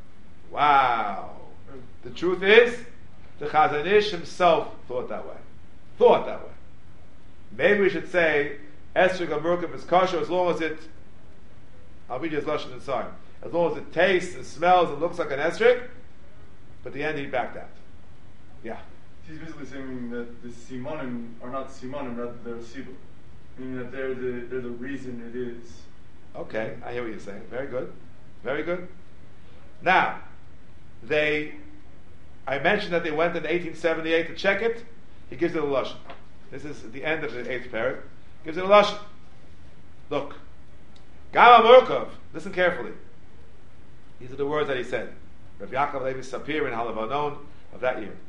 Wow. The truth is, the Chazon Ish himself thought that way. Thought that way. Maybe we should say esrog or Murkov is kosher as long as it, I'll read you his lashon inside, as long as it tastes and smells and looks like an esrog, but the end he backed out. Yeah. He's basically saying that the simonim are not simonim, rather they're sibu. Meaning that they're the they're the reason it is. Okay, I hear what you're saying. Very good. Very good. Now, they I mentioned that they went in eighteen seventy-eight to check it. He gives it a lashon. This is the end of the eighth parak. Gives it a lashon. Look. Gama Murkov, listen carefully. These are the words that he said. Rav Yaakov Levi Sapir in Halavanon of that year.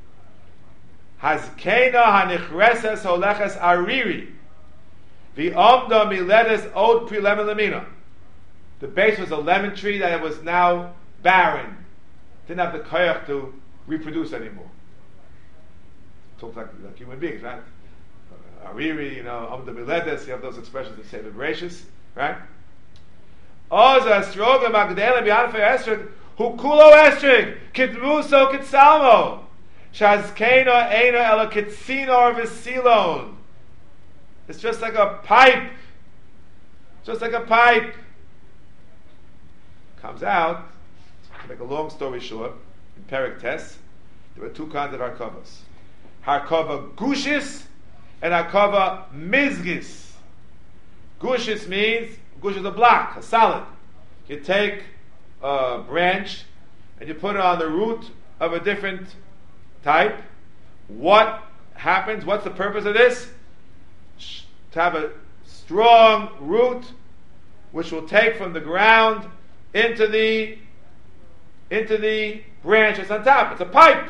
Hazkena hanichreses holeches ariri v'omda miledes od pri lemon lemina. The base was a lemon tree that it was now barren. Didn't have the koyach to reproduce anymore. Talks like, like human beings, right? Uh, ariri, you know, omda miledes. You have those expressions that say the gracious, right? Oza stroga magdalem b'anfei esrog hu kulo esrog kitmuso kitsalmo. Shazkena Eina Ela Kitsinor Visilon. It's just like a pipe. Just like a pipe. Comes out, to make a long story short, in Perek Tes, there were two kinds of harkavas. Harkava gushis and harkava mizgis. Gushis means, gush is a block, a solid. You take a branch and you put it on the root of a different type. What happens? What's the purpose of this? To have a strong root which will take from the ground into the into the branch that's on top. It's a pipe.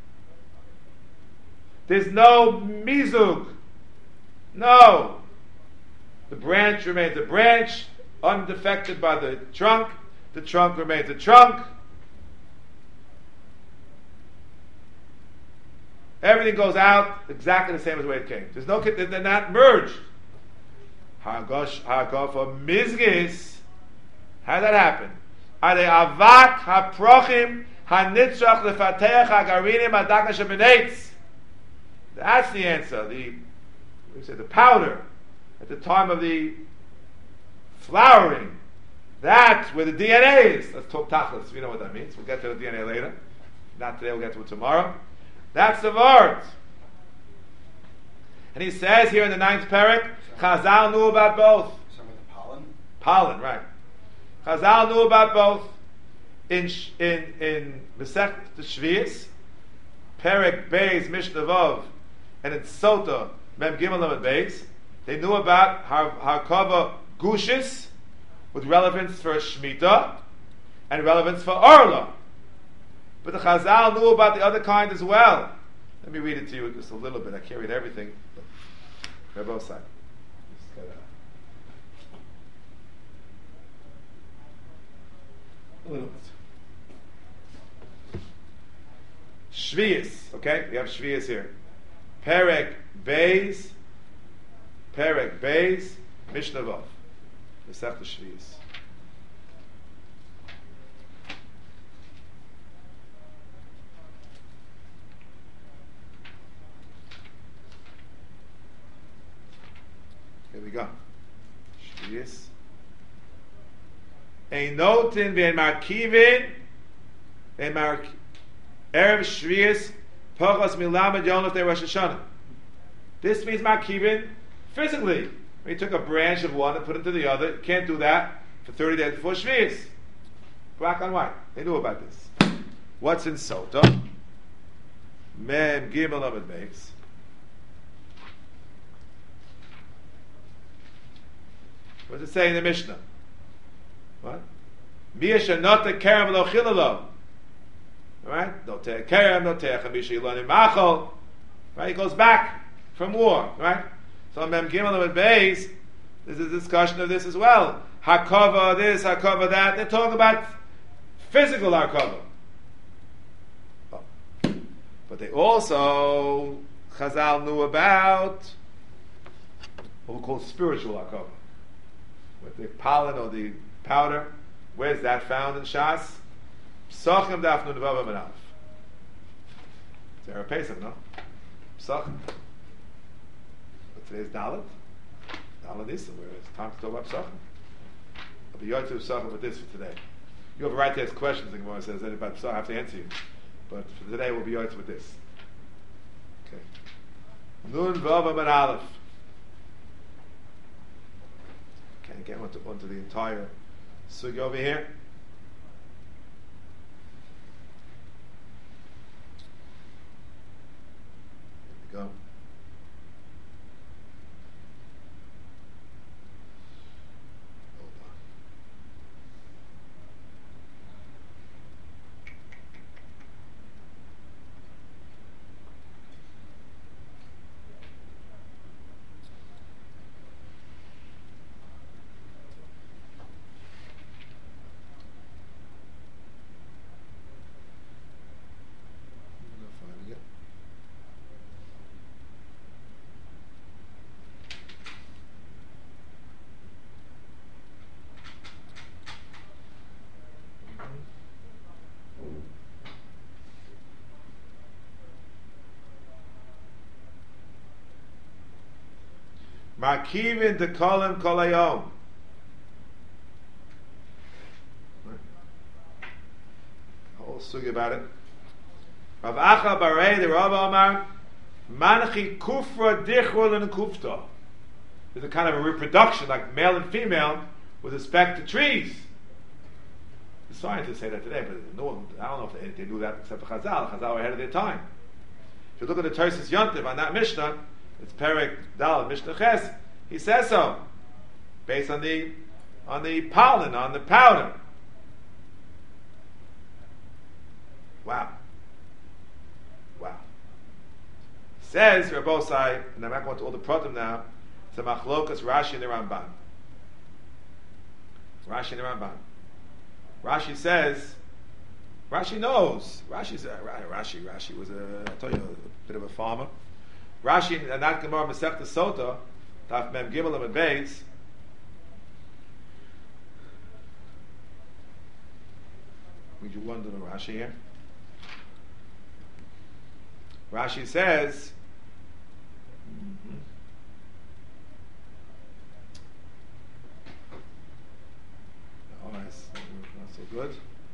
There's no mizug. No. The branch remains a branch, undefected by the trunk. The trunk remains a trunk. Everything goes out exactly the same as the way it came. There's no, they're not merged. Hagosh, hagofa mizgis. How did that happen? Are they avat haprochim hanitzrach lefateach hagarinim adakna shebenetz? That's the answer. The we say the powder at the time of the flowering. That's where the D N A is. Let's talk tachlis. We know what that means. We'll get to the D N A later. Not today. We'll get to it tomorrow. That's the word. And he says here in the ninth parak, Chazal knew about both. Some of the pollen? Pollen, right. Chazal knew about both. In in in Masechet Shvius, Perek Beis Mishnah Vav, and in Sota Mem Gimel Lamed Beis, they knew about Har Harkava Gushis with relevance for Shemitah and relevance for Orla. But the Chazal knew about the other kind as well. Let me read it to you just a little bit. I can't read everything. They're both sides. A little bit. Shvius, okay? We have Shvius here. Perek Beis, Perek Beis, Mishnah Vav. Masechet Shvius. Here we go. Shvius. Ein notin v'en markivin v'en mark erev shvius pachas milamed yom lefnei Rosh Hashanah. This means markivin physically. When you took a branch of one and put it to the other, you can't do that for thirty days before shvius. Black on white. They knew about this. What's in Sota? Mem Gimel Lamed Beis. What does it say in the Mishnah? What? Miyasha not the kerem lo chilalo. Right? No te kerem, no te chamisha ilonim machol. Right? He goes back from war. Right? So Mem Gimel Lamed Beis, there's a discussion of this as well. Hakava this, hakava that. They're talking about physical hakava. Oh. But they also, Chazal knew about what we call spiritual hakava. With the pollen or the powder. Where's that found in Shas? Psachim daf nun vav amud aleph. It's Erev Pesach, no? Psachim. But today's Dalet. Dalet Nisa, where it's time to talk about Psachim. I'll be yotze with Psachim with this for today. You have a right to ask questions, the Gemara says, about Psachim, I have to answer you. But for today, we'll be yotze with this. Okay. Nun vav amud aleph. Can't get onto, onto the entire sugi over here. There we go. Hold on. Makivin de kolim kolayom. Whole sugi about it. Rav Acha Barei, the Rav Amar, manchi kufra dichrol and kufta. There's a kind of a reproduction, like male and female, with respect to trees. The scientists say that today, but no, I don't know if they, they do that except for Chazal. Chazal were ahead of their time. If you look at the Tosis Yontiv on that Mishnah, it's Perek Dal Mishnah Ches. He says so, based on the on the pollen, on the powder. Wow, wow. Says Rabbosai, and I'm not going to all the pratim now. It's a machlokas Rashi and the Ramban. Rashi and the Ramban. Rashi says, Rashi knows. Rashi's a, Rashi. Rashi was a, I told you, a bit of a farmer. Rashi and that Gemara Masechta Sota, Taf Mem Gimel Lamed Beis. Would you wonder the Rashi here? Rashi says, mm-hmm. Oh, that's not so good.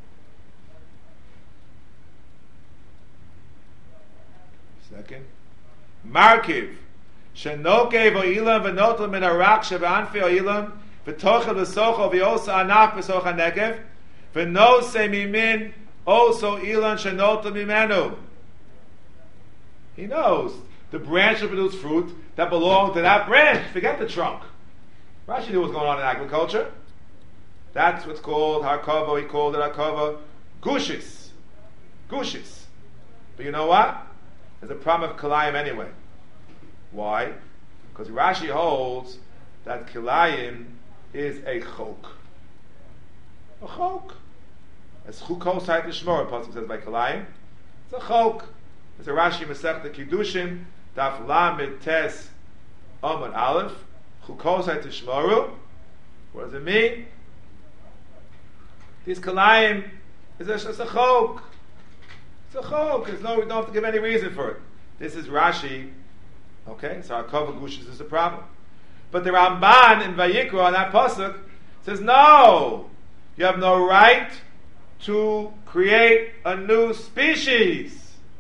Second. Markiv. Shenoke vo'ilam v'notel min harak shevanfi o'ilam V'tochel v'sochel v'osa anach v'soch hanegev. V'nose mimin also ilan shenota mimenu. He knows the branch will produce fruit that belongs to that branch. Forget the trunk. Rashi knew what's going on in agriculture. That's what's called harkava. He called it harkava gushis. Gushis. But you know what? There's a problem of kilayim anyway. Why? Because Rashi holds that kilayim is a chok. A chok. As chukos hayt l'shmor, Pasuk says by kilayim. It's a chok. It's a Rashi Masechta Kiddushin, Daf Lamed Tes Amud Aleph, Chukos hayt l'shmoru. What does it mean? These kilayim is a, it's a chok. It's a chok. There's no, we don't have to give any reason for it. This is Rashi. Okay, so our Kova Gushis is a problem. But the Ramban in Vayikra on that pasuk says, no, you have no right to create a new species.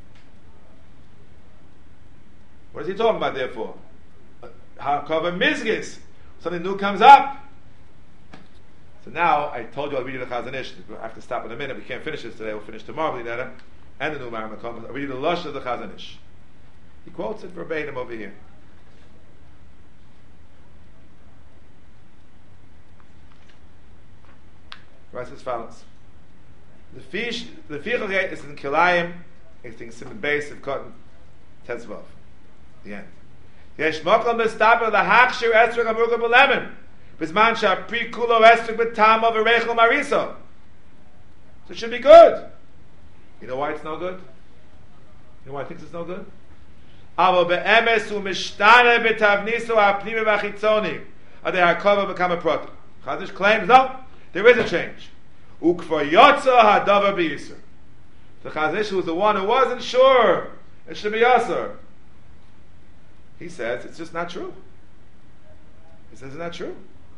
What is he talking about? Therefore, Hakava Mizgis, something new comes up. So now I told you I'll read you the Chazon Ish. I have to stop in a minute. We can't finish this today. We'll finish tomorrow. And the new Maram. I'll read you the lush of the Chazon Ish. He quotes it verbatim over here. Writes as follows: the fish, the fichel is in kilayim. It's in simon base of cotton tetzvav. The end. Yesh makom b'staper lahachshir esrog amurga b'lemen b'zman shapri kulo esrog b'tam of erechel marisa. So it should be good. You know why it's no good? You know why I think it's no good? Avo be'emes u'mishtane b'tavniso ha'pnimi v'achitzoni adei ha'kova become a product. Chazon claims no, there is a change. Ukvar yotza ha'davar b'yisur. The Chazon was the one who wasn't sure it should be yasser. He says it's just not true. He says it's not true.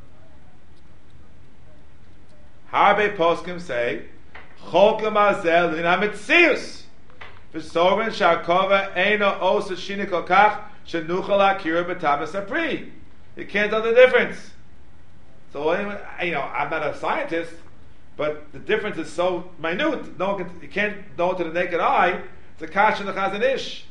Harbe poskim say cholkem azel in hametzius v'sorben shakova eino osa shini kol kach shenuchal akira b'tabas apri. You can't tell the difference. So anyway, you know, I'm not a scientist, but the difference is so minute. No one can, you can't know it to the naked eye. It's a kash in the Chazon Ish.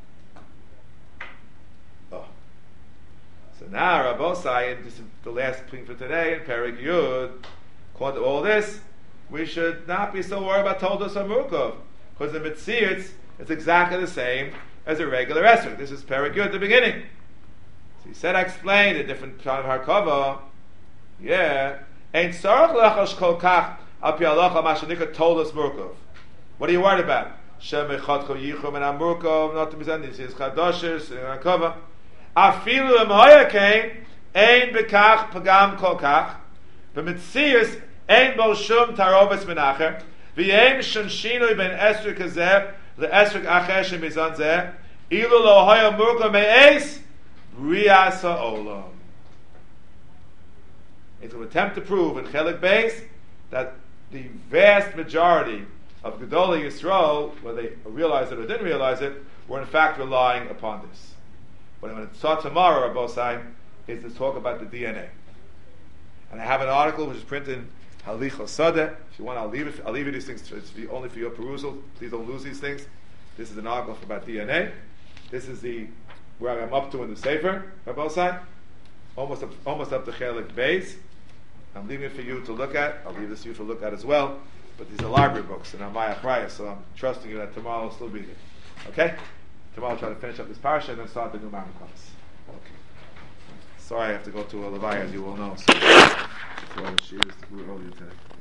So now Rabbosai, and this is the last thing for today, in Perek Yud, according to all this, we should not be so worried about Toldos or Murkov, because the Mitzvah, it's exactly the same as a regular Esrog. This is Perek Yud at the beginning. So he said, I explained a different kind of Harkava. Yeah. Ein Sarach Lechash Kol Kach Al Pi Halacha Ma Shenikra Toldos Murkov. What are you worried about? Shem Echadcho Yichum and Amurkov, not to be said, this is Chadoshes, and Harkava. Afilu emoya came ein bekach pagam kol kach b'mitzius ein bo shum tarobes menacher v'yem shun shinui ben esrik hazeh le'esrik acher shemizan zeh ilu lo hoya murga me'es brias ha'olam. It's an attempt to prove in Chelik Beis that the vast majority of Gedolei Yisrael, whether they realized it or didn't realize it, were in fact relying upon this. But I'm going to start tomorrow, Rabbosai, is to talk about the D N A. And I have an article which is printed in Halich Sadeh. If you want, I'll leave it. I'll leave you these things. It's only for your perusal. Please don't lose these things. This is an article about D N A. This is the where I'm up to in the Sefer, Rabbosai. Almost up, almost up to Chelik Beis. I'm leaving it for you to look at. I'll leave this for you to look at as well. But these are library books, and I'm Maya Chraya, so I'm trusting you that tomorrow will still be here. Okay? Tomorrow I'll try to finish up this parasha and then start the new Maram class. Okay. Sorry I have to go to a Levi, as you all know. So, so she was earlier today.